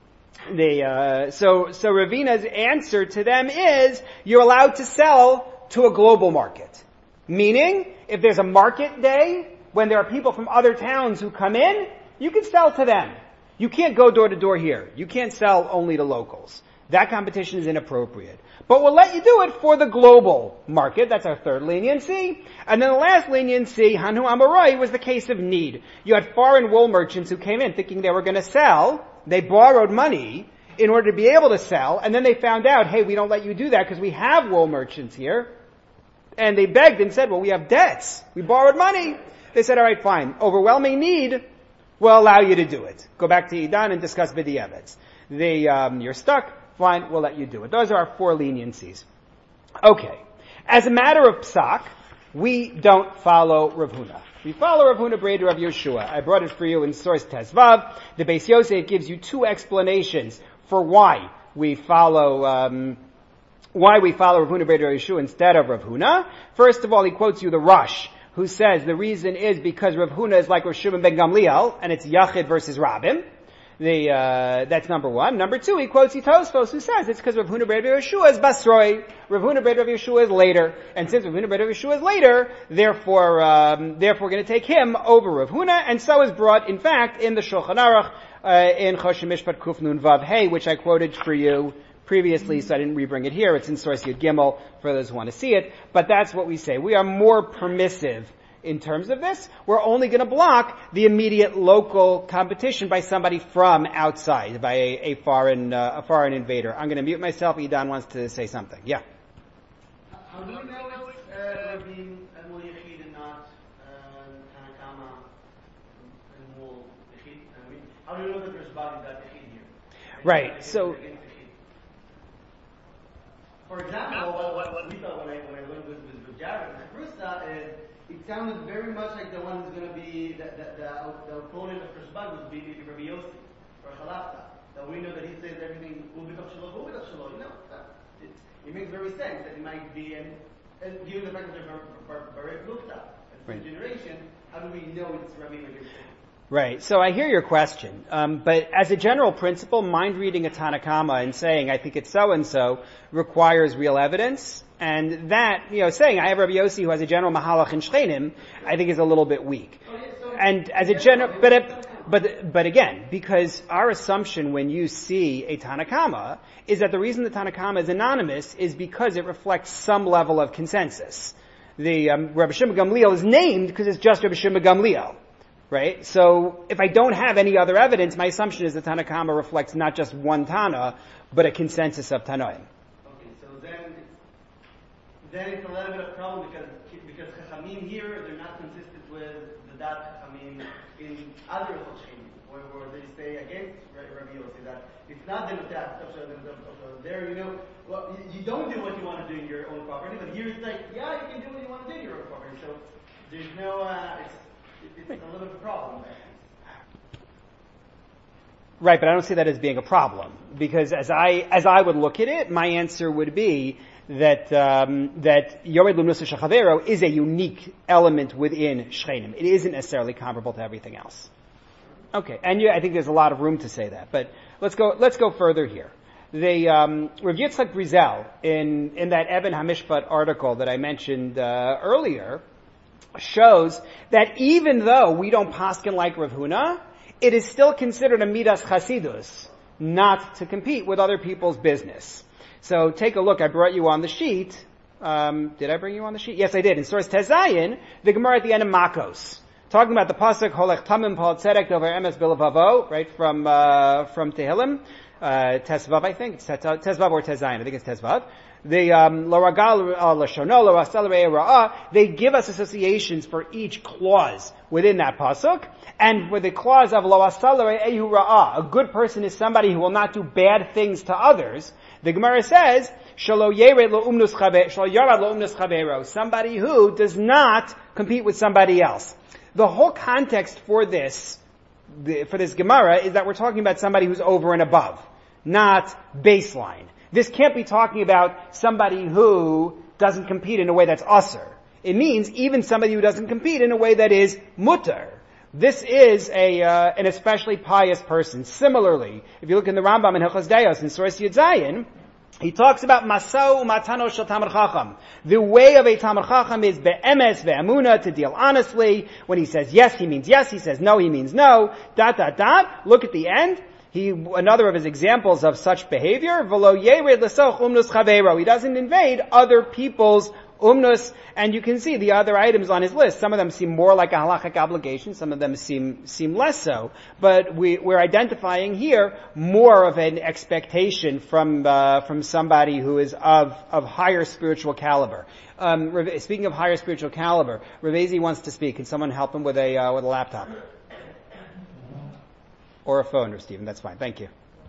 The, uh, so, so Ravina's answer to them is, you're allowed to sell to a global market. Meaning, if there's a market day, when there are people from other towns who come in, you can sell to them. You can't go door to door here. You can't sell only to locals. That competition is inappropriate. But we'll let you do it for the global market. That's our third leniency. And then the last leniency, Hanu Amorai, was the case of need. You had foreign wool merchants who came in thinking they were going to sell. They borrowed money in order to be able to sell. And then they found out, hey, we don't let you do that because we have wool merchants here. And they begged and said, well, we have debts. We borrowed money. They said, all right, fine. Overwhelming need will allow you to do it. Go back to Idan and discuss B'di'evetz. The, um, you're stuck. Fine, we'll let you do it. Those are our four leniencies. Okay. As a matter of psak, we don't follow Rav Huna. We follow Rav Huna Brei Rav Yeshua. I brought it for you in source Tezvav. The Beis Yosef gives you two explanations for why we follow, um, why we follow Rav Huna Brei Rav Yeshua instead of Rav Huna. First of all, he quotes you the Rosh, who says the reason is because Rav Huna is like Rav Shimon ben Gamliel, and it's Yachid versus Rabim. The, uh, that's number one. Number two, he quotes Tosfos, who says it's because Rav Huna Brei Rav Yeshua is Basroi. Rav Huna Brei Rav Yeshua is later. And since Rav Huna Brei Rav Yeshua is later, therefore, um, therefore we're going to take him over Rav Huna, and so is brought, in fact, in the Shulchan Aruch, uh, in Choshen Mishpat Kuf Nun Vav Hey, which I quoted for you previously, so I didn't rebring it here. It's in source Yud Gimel for those who want to see it. But that's what we say. We are more permissive in terms of this. We're only going to block the immediate local competition by somebody from outside, by a, a foreign uh, a foreign invader. I'm going to mute myself. Idan wants to say something. Yeah. How do you know it's uh, Rabin and Mul Yechid and not Tanakama and Mul Yechid? I mean, how do you know that there's body that Yechid here? Right. So. For example, what, what, what we thought when I when I learned with with Jared and Chrusta is, it sounded very much like the one who's going to be, the, the, the, the opponent of Rishbag would be Rabbi Yossi, or Chalafta. That we know that he says everything, Ubitach Shalom, Ubitach Shalom, you know. That, it, it makes very sense that it might be, and And given the fact that they're Barek Lukta, and the generation, how do we know it's Rabbi Meir? Right. So I hear your question, um, but as a general principle, mind reading a Tanakama and saying I think it's so and so requires real evidence, and that you know saying I have Rabbi Yossi who has a general mahalach in Shchenim, I think is a little bit weak. And as a general, but if, but but again, because our assumption when you see a Tanakama is that the reason the Tanakama is anonymous is because it reflects some level of consensus. The um, Rabbi Shimon Gamliel is named because it's just Rabbi Shimon Gamliel. Right? So, if I don't have any other evidence, my assumption is the Tanakama reflects not just one Tana, but a consensus of Tanoim. Okay, so then, then it's a little bit of problem because, because Chachamim here, they're not consistent with the Dat Chachamim in other Chachamim, where, where they say against Rabbi Yossi, that it's not the Notat, there, you know, well, you don't do what you want to do in your own property, but here it's like, yeah, you can do what you want to do in your own property, so there's no, uh, it's, it's a little bit of a problem. Right, but I don't see that as being a problem because as I as I would look at it, my answer would be that um, that Yored Lumnusa Shechavero is a unique element within Shchenim. It isn't necessarily comparable to everything else. Okay, and yeah, I think there's a lot of room to say that. But let's go let's go further here. The um, Rav Yitzchak Brizel in in that Eben HaMishpat article that I mentioned uh, earlier shows that even though we don't paskin like Rav Huna, it is still considered a midas chasidus not to compete with other people's business. So take a look. I brought you on the sheet. Um, did I bring you on the sheet? Yes, I did. In source Tezayin, the Gemara at the end of Makos, talking about the pasuk Holech Tamim Pal Tzedek Dover Emes Bilavavo, right from uh, from Tehillim, uh, Tezvav, I think it's Tezvav or Tezayin. I think it's Tezvav. They um, they give us associations for each clause within that pasuk, and for the clause of a good person is somebody who will not do bad things to others. The Gemara says somebody who does not compete with somebody else. The whole context for this for this Gemara is that we're talking about somebody who's over and above, not baseline. This can't be talking about somebody who doesn't compete in a way that's usher. It means even somebody who doesn't compete in a way that is mutter. This is a uh, an especially pious person. Similarly, if you look in the Rambam in Hilchos Deos in Source Yud Zayin, he talks about masau umatano shel tamar chacham. The way of a tamar chacham is be'emes ve'amuna, to deal honestly. When he says yes, he means yes. He says no, he means no. Dot dot dot. Look at the end. He, another of his examples of such behavior, v'lo yered l'soch umnus chavero. He doesn't invade other people's umnus, and you can see the other items on his list. Some of them seem more like a halachic obligation, some of them seem, seem less so. But we, we're identifying here more of an expectation from, uh, from somebody who is of, of higher spiritual caliber. Um, speaking of higher spiritual caliber, Ravezi wants to speak. Can someone help him with a, uh, with a laptop? Or a phone, or Stephen, that's fine. Thank you.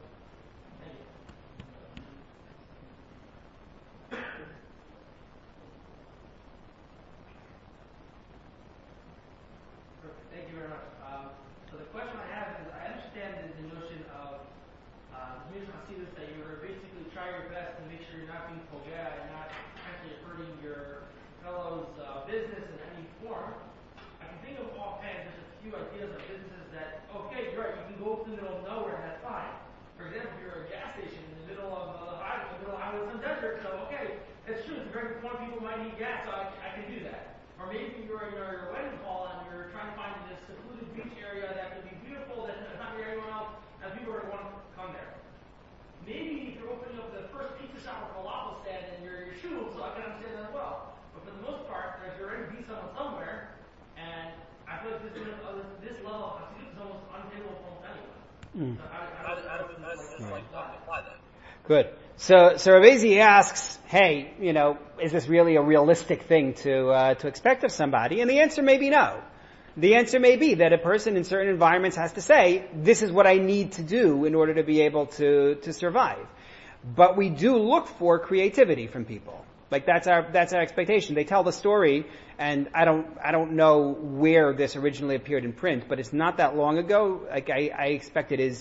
Thank you very much. Um, so the question I have is, I understand the, the notion of uh, use chasidus that you're basically try your best to make sure you're not being pogea and not potentially hurting your fellow's uh, business in any form. I can think of offhand just a few ideas of businesses that, okay, you're right, you can go to the middle of nowhere and that's fine. For example, if you're a gas station in the middle of uh, the highway, in the middle of highway, some desert, so okay, it's true, it's very important, people might need gas, so I, I can do that. Or maybe you're in your wedding hall and you're trying to find this secluded beach area that could be beautiful, that's not near anyone else, and people are going to want to come there. Maybe if you're opening up the first pizza shop or falafel stand in your, your shoes, so I can understand that as well. But for the most part, if you're ready to be someone somewhere, and I feel like this, uh, this level of hasidut is almost unattainable for almost anyone. Mm. So how, how, how, how, how, how, like, apply that? Good. So, so Ravezi asks, hey, you know, is this really a realistic thing to, uh, to expect of somebody? And the answer may be no. The answer may be that a person in certain environments has to say, this is what I need to do in order to be able to, to survive. But we do look for creativity from people. Like that's our, that's our expectation. They tell the story, and I don't, I don't know where this originally appeared in print, but it's not that long ago. Like I, I expect it is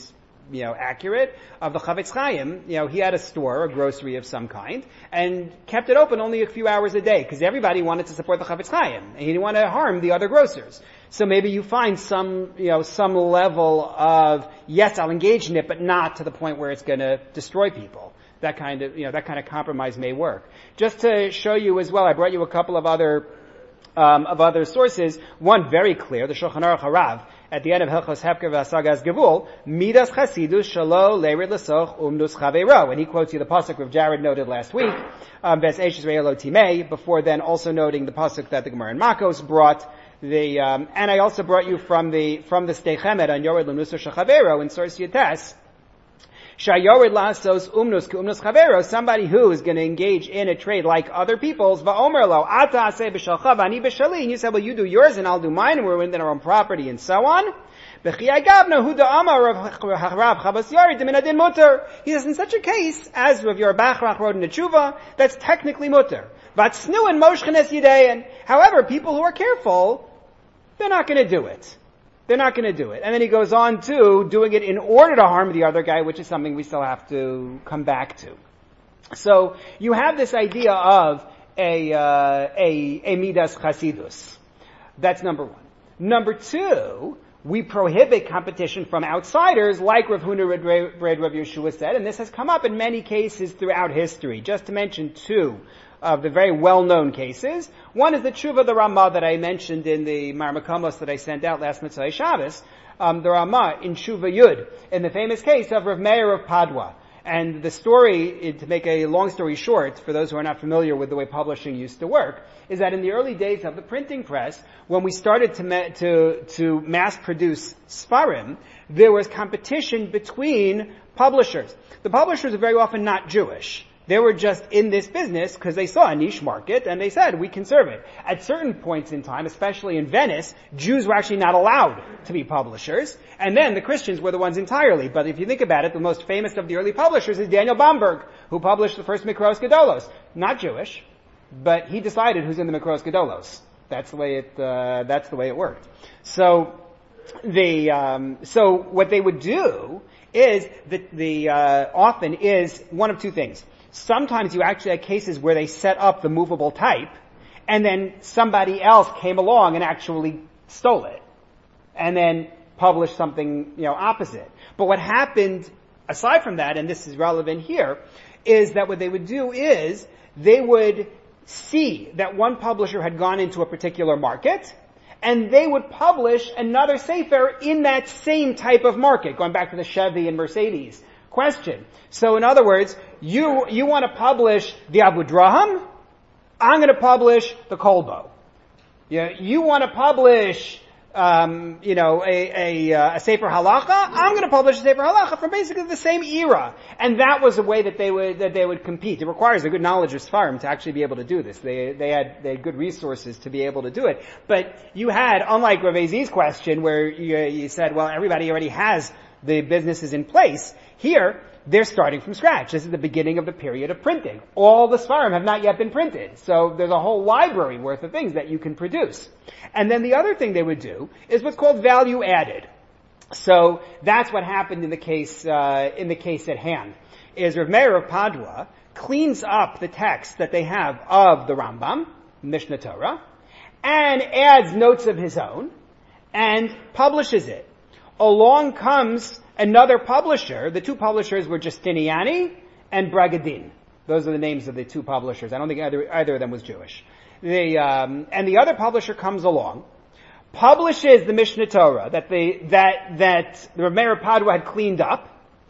you know, accurate, of the Chavetz Chaim. You know, he had a store, a grocery of some kind, and kept it open only a few hours a day, because everybody wanted to support the Chavetz Chaim, and he didn't want to harm the other grocers. So maybe you find some, you know, some level of, yes, I'll engage in it, but not to the point where it's going to destroy people. That kind of, you know, that kind of compromise may work. Just to show you as well, I brought you a couple of other, um, of other sources. One very clear, the Shulchan Aruch Harav, at the end of Hilchos Hepker v'Asagas Gevul, Midas Chasidus Shalo Leirid L'Soch Umnus Chaveiro. And he quotes you the pasuk Rav Jared noted last week, um, Ves Eish Yisrael Lo Timei, before then also noting the pasuk that the Gemara in Makos brought. The, um, and I also brought you from the, from the Stei Chemed on Yored L'Nuso Shechaveiro in Source Yates, Shayored Lasos Umnus Umnus Chavero, somebody who is going to engage in a trade like other people's, Va'omer Lo, Ata Aseh B'Shalcha V'ani B'Shali, and you say, well, you do yours and I'll do mine, and we're within our own property, and so on. He says, in such a case, as Rav Yerbachrach wrote in the Tshuva, that's technically mutter. Vatznu and Moshchenes Yidayin. However, people who are careful, they're not going to do it. They're not going to do it. And then he goes on to doing it in order to harm the other guy, which is something we still have to come back to. So you have this idea of a uh, a, a midas chasidus. That's number one. Number two, we prohibit competition from outsiders, like Rav Huna Red Rav Yeshua said, and this has come up in many cases throughout history. Just to mention two of the very well-known cases. One is the Tshuva the Ramah that I mentioned in the Marmakomos that I sent out last Mitzvah Shabbos. Um, the Ramah in Tshuva Yud, in the famous case of Rav Meir of Padua. And the story, to make a long story short, for those who are not familiar with the way publishing used to work, is that in the early days of the printing press, when we started to ma- to to mass produce Sfarim, there was competition between publishers. The publishers are very often not Jewish. They were just in this business because they saw a niche market and they said, we can serve it. At certain points in time, especially in Venice, Jews were actually not allowed to be publishers. And then the Christians were the ones entirely. But if you think about it, the most famous of the early publishers is Daniel Bamberg, who published the first Mikros Gedolos. Not Jewish, but he decided who's in the Mikros Gedolos. That's the way it, uh, that's the way it worked. So, the, um, so what they would do is that the, uh, often is one of two things. Sometimes you actually have cases where they set up the movable type, and then somebody else came along and actually stole it, and then published something, you know, opposite. But what happened, aside from that, and this is relevant here, is that what they would do is they would see that one publisher had gone into a particular market, and they would publish another sefer in that same type of market, going back to the Chevy and Mercedes question. So in other words, you you want to publish the Abu Draham, I'm going to publish the Kolbo. You, you want to publish, um, you know, a, a, a Sefer Halacha, I'm going to publish a Sefer Halacha from basically the same era. And that was the way that they would that they would compete. It requires a good knowledge of Sfarim to actually be able to do this. They they had they had good resources to be able to do it. But you had, unlike Rav Azi's question, where you, you said, well, everybody already has the businesses in place. Here, they're starting from scratch. This is the beginning of the period of printing. All the Sfarim have not yet been printed. So there's a whole library worth of things that you can produce. And then the other thing they would do is what's called value added. So that's what happened in the case, uh, in the case at hand. Is Rav Meir of Padua cleans up the text that they have of the Rambam, Mishnah Torah, and adds notes of his own, and publishes it. Along comes another publisher. The two publishers were Justiniani and Bragadin. Those are the names of the two publishers. I don't think either, either of them was Jewish. The, um, and the other publisher comes along, publishes the Mishnah Torah that the, that, that the Rav Meir of Padua had cleaned up,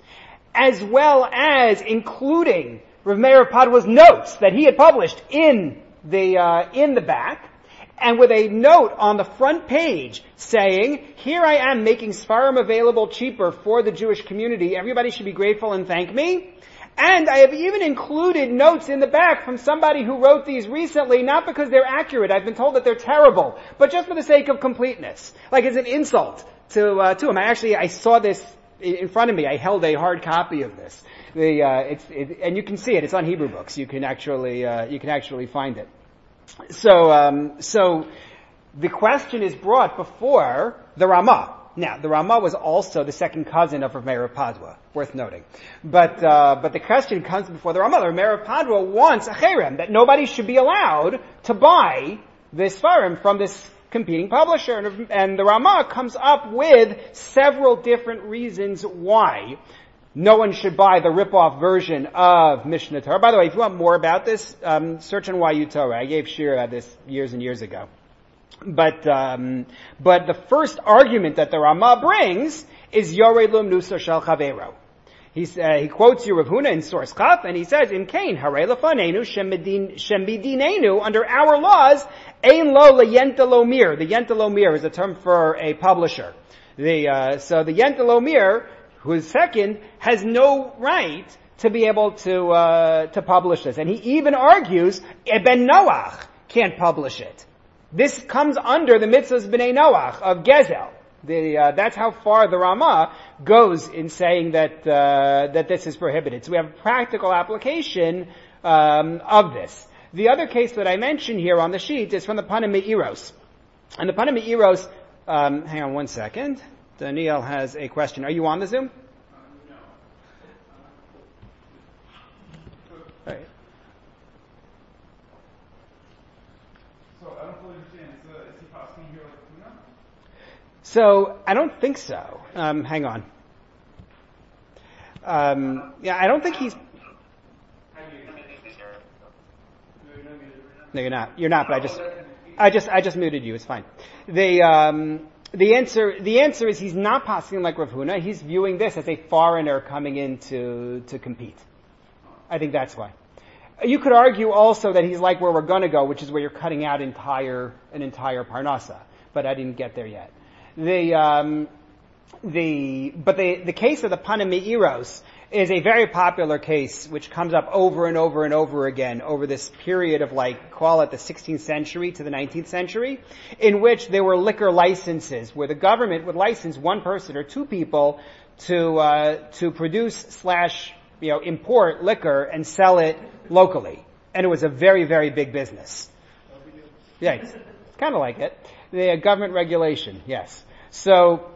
as well as including Rav Meir of Padua's notes that he had published in the, uh, in the back, and with a note on the front page saying, here I am making Sfarim available cheaper for the Jewish community. Everybody should be grateful and thank me. And I have even included notes in the back from somebody who wrote these recently, not because they're accurate. I've been told that they're terrible, but just for the sake of completeness. Like it's an insult to, uh, to him. I actually, I saw this in front of me. I held a hard copy of this. The, uh, it's, it, and you can see it. It's on Hebrew books. You can actually, uh, you can actually find it. So, um, so the question is brought before the Ramah. Now, the Ramah was also the second cousin of Rav Meir of Padua, worth noting. But, uh, but the question comes before the Ramah. The Rav Meir of Padua wants a cherem, that nobody should be allowed to buy this Sfarim from this competing publisher. And, and the Ramah comes up with several different reasons why no one should buy the rip-off version of Mishnah Torah. By the way, if you want more about this, um, search on Y U Torah. I gave Shira about this years and years ago. But, um, but the first argument that the Ramah brings is Yored Lum Nuso Shel Chavero. He, uh, he quotes Rav Huna in source Chaf, and he says, "Im kain harei lefanenu shemidinenu under our laws ein lo leyentelomir." The yentelomir is a term for a publisher. The uh, so the yentelomir, who is second, has no right to be able to uh, to publish this, and he even argues Ben Noach can't publish it. This comes under the mitzvahs b'nei Noach of Gezel. The, uh, that's how far the Ramah goes in saying that uh, that this is prohibited. So we have a practical application um, of this. The other case that I mentioned here on the sheet is from the Pana Me'iros. And the Pana Me'iros, um, hang on one second. Daniel has a question. Are you on the Zoom? Uh, no. All right. So I don't fully understand. Is, uh, is he passing here like Tuna? So I don't think so. Um, hang on. Um, yeah, I don't think he's. No, you're not. You're not. But I just, I just, I just muted you. It's fine. The um, the answer, the answer is he's not passing like Rav Huna. He's viewing this as a foreigner coming in to to compete. I think that's why. You could argue also that he's like where we're going to go, which is where you're cutting out entire an entire parnasa. But I didn't get there yet. The um, the but the the case of the Pana Me'iros is a very popular case which comes up over and over and over again over this period of, like, call it the sixteenth century to the nineteenth century, in which there were liquor licenses where the government would license one person or two people to uh, to produce slash you know import liquor and sell it locally, and it was a very very big business. Yeah, it's kind of like it. The uh, government regulation, yes. So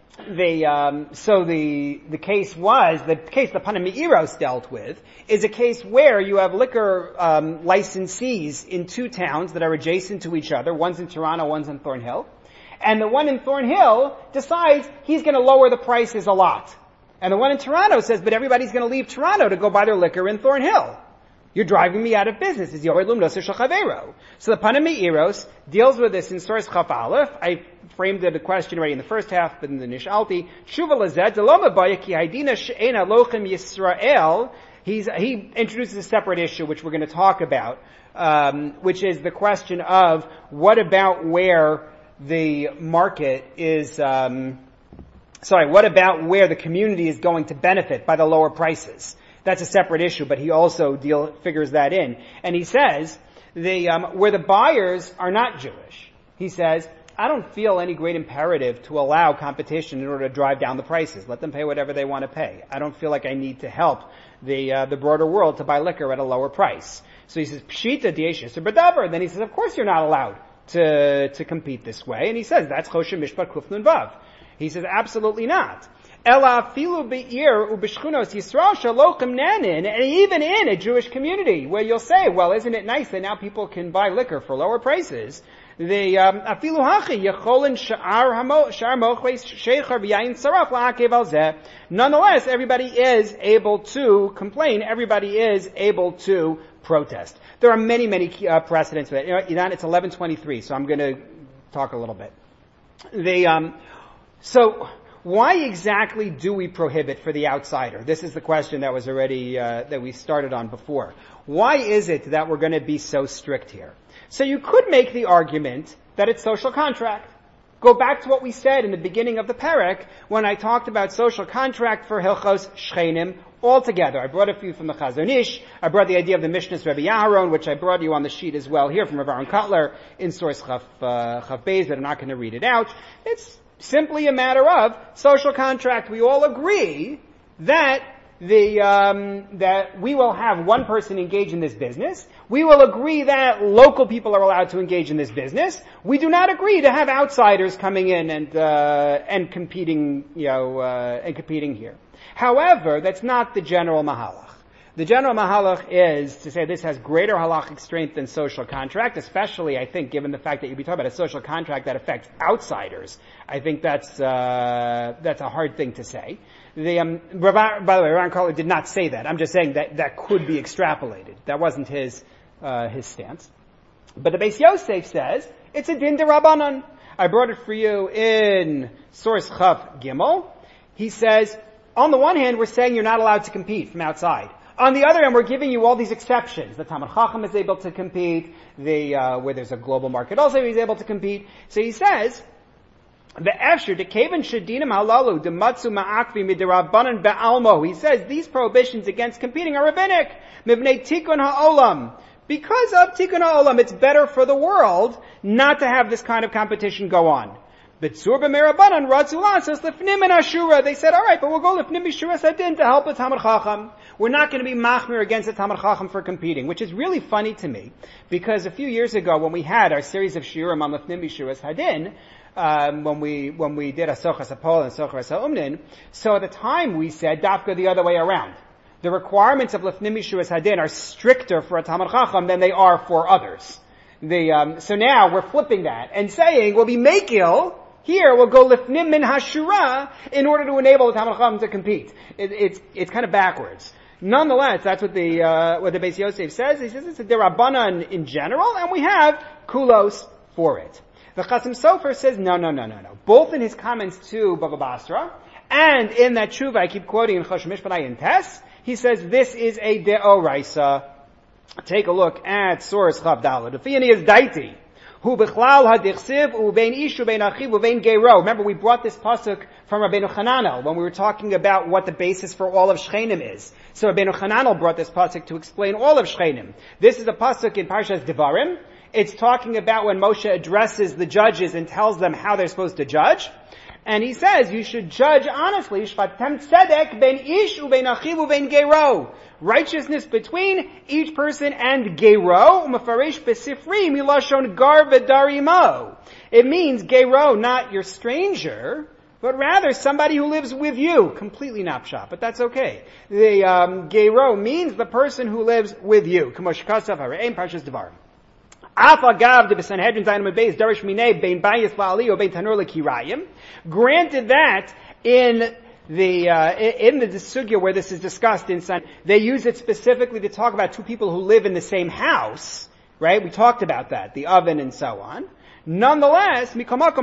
the um, so the the case was the case the Pana Me'iros dealt with is a case where you have liquor um, licensees in two towns that are adjacent to each other. One's in Toronto, one's in Thornhill, and the one in Thornhill decides he's going to lower the prices a lot, and the one in Toronto says, "But everybody's going to leave Toronto to go buy their liquor in Thornhill. You're driving me out of business." Is Yored Lum Noser Shel Chavero. So the Pana Me'iros deals with this in source Chaf Aleph. I framed the question already in the first half, but in the Nishalti. Shuva Lazed, Deloma Baya Ki Haidina She'ena Lochem Yisrael. He's, he introduces a separate issue which we're going to talk about, um, which is the question of what about where the market is, um, sorry, what about where the community is going to benefit by the lower prices? That's a separate issue, but he also deal, figures that in. And he says, the, um, where the buyers are not Jewish, he says, I don't feel any great imperative to allow competition in order to drive down the prices. Let them pay whatever they want to pay. I don't feel like I need to help the, uh, the broader world to buy liquor at a lower price. So he says, Pshita di'eshis b'davar. Then he says, of course you're not allowed to, to compete this way. And he says, that's Choshen Mishpat Kuf Nun Vav. He says, absolutely not. Ela filu be'ir u'b'shchunos Yisrael shalochem nanin, and even in a Jewish community where you'll say, well, isn't it nice that now people can buy liquor for lower prices? The afilu hachi yecholin sha'ar hamo sha'ar mochves sheichar v'yayin saraf la'akev al zeh. Nonetheless, everybody is able to complain. Everybody is able to protest. There are many, many uh, precedents for that. You know, it's eleven twenty-three, so I'm going to talk a little bit. The um, so. Why exactly do we prohibit for the outsider? This is the question that was already, uh, that we started on before. Why is it that we're going to be so strict here? So you could make the argument that it's social contract. Go back to what we said in the beginning of the Perek when I talked about social contract for Hilchos Shchenim altogether. I brought a few from the Chazon Ish. I brought the idea of the Mishnah's Rebbe Yaharon, which I brought you on the sheet as well here from Rav Aaron Kotler in source Chaf, uh, Chaf Beis, but I'm not going to read it out. It's simply a matter of social contract. We all agree that the, um, that we will have one person engage in this business. We will agree that local people are allowed to engage in this business. We do not agree to have outsiders coming in and, uh, and competing, you know, uh, and competing here. However, that's not the general mahalach. The general mahalach is to say this has greater halachic strength than social contract, especially, I think, given the fact that you'd be talking about a social contract that affects outsiders. I think that's, uh, that's a hard thing to say. The, um, by the way, Ron Kohler did not say that. I'm just saying that that could be extrapolated. That wasn't his, uh, his stance. But the Beis Yosef says, it's a din derabanan. I brought it for you in source Chaf Gimel. He says, on the one hand, we're saying you're not allowed to compete from outside. On the other hand, we're giving you all these exceptions. The Talmud Chacham is able to compete. The, uh, where there's a global market also he's able to compete. So he says, the Efsher, the Kavan Shadinim Halalu, the Matsu Ma'akvi Midirabanan Be'almo. He says these prohibitions against competing are rabbinic. Mibnei Tikkun Ha'olam. Because of Tikkun Ha'olam, it's better for the world not to have this kind of competition go on. B'tzur b'merabanan ratzulah says lifnim and ashura. They said, all right, but we'll go lifnim b'shura sadin to help the Talmud Chacham. We're not going to be machmir against the Talmud Chacham for competing, which is really funny to me, because a few years ago when we had our series of shiurim on lifnim b'shura sadin, um, when we when we did Asochas Apol and Asochas Ha'umnin, so at the time we said dafka the other way around. The requirements of lifnim b'shura sadin are stricter for a Talmud Chacham than they are for others. The um, so now we're flipping that and saying we'll be makil. Here we'll go lifnim min hashura in order to enable the Talmud Chacham to compete. It, it's it's kind of backwards. Nonetheless, that's what the uh, what the Beis Yosef says. He says it's a derabanan in general, and we have kulos for it. The Chasim Sofer says no, no, no, no, no. Both in his comments to Bava Basra and in that tshuva I keep quoting in Chosh Mishpanai in Tes, he says this is a deoraisa. Take a look at Source Chav Daled. The Fiani is daiti. Hu bichlal hadichsiv ubein ishu bein achiv ubein geiro. Remember, we brought this pasuk from Rabbeinu Chananel when we were talking about what the basis for all of Shchenim is. So Rabbeinu Chananel brought this pasuk to explain all of Shchenim. This is a pasuk in Parshas Devarim. It's talking about when Moshe addresses the judges and tells them how they're supposed to judge. And he says, you should judge honestly, shvatem tzedek ben ish ubein achiv ubein geiro. Righteousness between each person and geiro, umafarish besifri milashon gar v'darimo. It means geiro, not your stranger, but rather somebody who lives with you. Completely napshot, but that's okay. The um, geiro means the person who lives with you. Kamosh kasav hareim parshas devarim. Granted that in the uh, in the sugya where this is discussed in San, they use it specifically to talk about two people who live in the same house, right? We talked about that, the oven and so on. Nonetheless,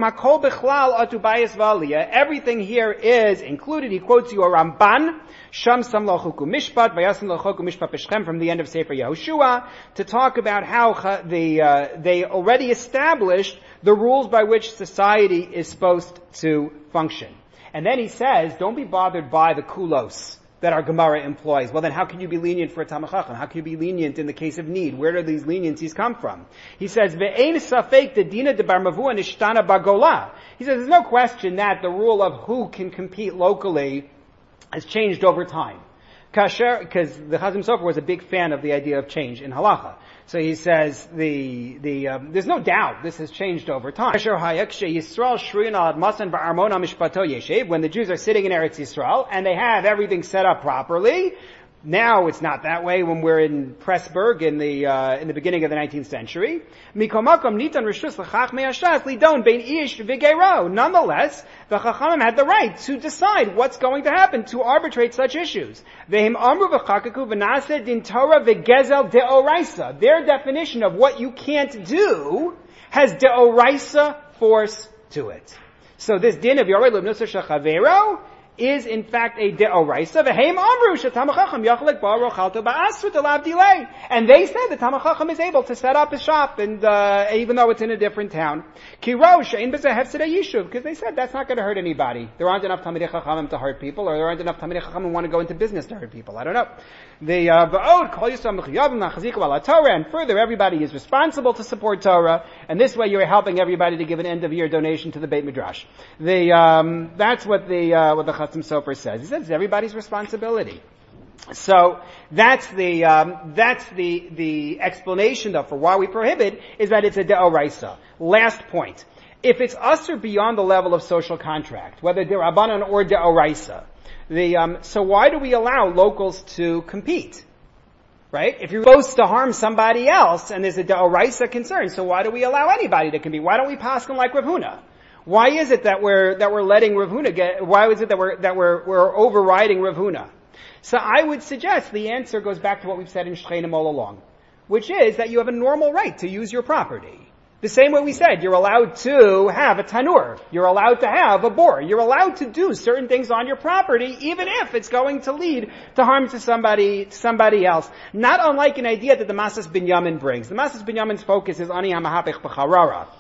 everything here is included. He quotes you a Ramban, Sham Sam Lachuku Mishpat, Vayasim Lachuku Mishpat Peshchem from the end of Sefer Yehoshua, to talk about how the, uh, they already established the rules by which society is supposed to function. And then he says, don't be bothered by the kulos that our Gemara employs. Well then how can you be lenient for a Talmud Chacham? How can you be lenient in the case of need? Where do these leniencies come from? He says, Ve'ein safek de dina de bar mavua nishtana bagola. He says, there's no question that the rule of who can compete locally has changed over time. Kasher, because the Chazim Sofer was a big fan of the idea of change in halacha. So he says the the um, there's no doubt this has changed over time. When the Jews are sitting in Eretz Yisrael and they have everything set up properly, now it's not that way when we're in Pressburg in the uh, in the beginning of the nineteenth century. Nonetheless, the Chachamim had the right to decide what's going to happen, to arbitrate such issues. Their definition of what you can't do has deoraisa force to it. So this din of Yored L'Bnusar Shel Chavero is in fact a deoraisa. And they said the Talmud Chacham is able to set up his shop, and uh, even though it's in a different town, because they said that's not going to hurt anybody. There aren't enough Talmidei Chachamim to hurt people, or there aren't enough Talmidei Chachamim who want to go into business to hurt people. I don't know. The uh, and further, everybody is responsible to support Torah, and this way you're helping everybody to give an end of year donation to the Beit Midrash. The um, that's what the uh, what the Chasim Sofer says. He says it's everybody's responsibility. So that's the um, that's the the explanation though for why we prohibit is that it's a deoraisa. Last point: if it's usher beyond the level of social contract, whether derabanan or deoraisa, the um, so why do we allow locals to compete? Right? If you're supposed to harm somebody else and there's a deoraisa concern, so why do we allow anybody to compete? Why don't we paskin like Rav Huna? Why is it that we're that we're letting Rav Huna get? Why is it that we're that we're we're overriding Rav Huna? So I would suggest the answer goes back to what we've said in Shchenim all along, which is that you have a normal right to use your property. The same way we said, you're allowed to have a tanur, you're allowed to have a bor, you're allowed to do certain things on your property, even if it's going to lead to harm to somebody, somebody else. Not unlike an idea that the Masas Binyamin brings. The Masas Binyamin's focus is ani hamahapech b'charara.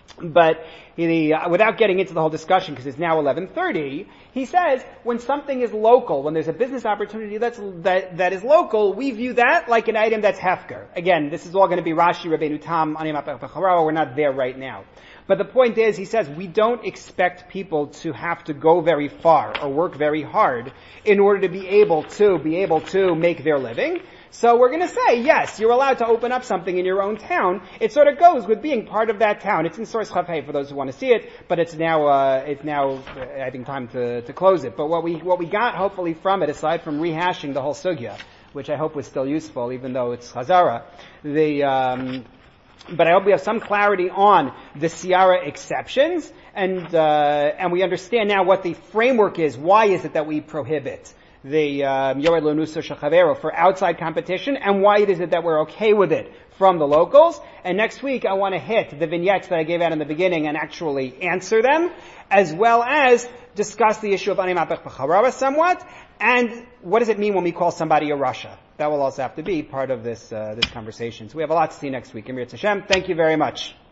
But he, uh, without getting into the whole discussion, because it's now eleven thirty, he says when something is local, when there's a business opportunity that's that that is local, we view that like an item that's hefker. Again, this is all going to be Rashi, Rabbeinu Tam, Ani Mapach B'Charawa. We're not there right now. But the point is, he says, we don't expect people to have to go very far or work very hard in order to be able to be able to make their living. So we're going to say, yes, you're allowed to open up something in your own town. It sort of goes with being part of that town. It's in Source Chafei for those who want to see it, but it's now, uh, it's now, I think, time to, to close it. But what we, what we got hopefully from it, aside from rehashing the whole sugya, which I hope was still useful, even though it's Chazara, the, um, but I hope we have some clarity on the Siyara exceptions, and, uh, and we understand now what the framework is. Why is it that we prohibit the Yored Lo Nuso Shel Chavero for outside competition, and why it is it that we're okay with it from the locals. And next week I want to hit the vignettes that I gave out in the beginning and actually answer them, as well as discuss the issue of Ani Mapech B'Charara somewhat, and what does it mean when we call somebody a Rasha. That will also have to be part of this uh, this conversation. So we have a lot to see next week. Emir Tzashem, thank you very much.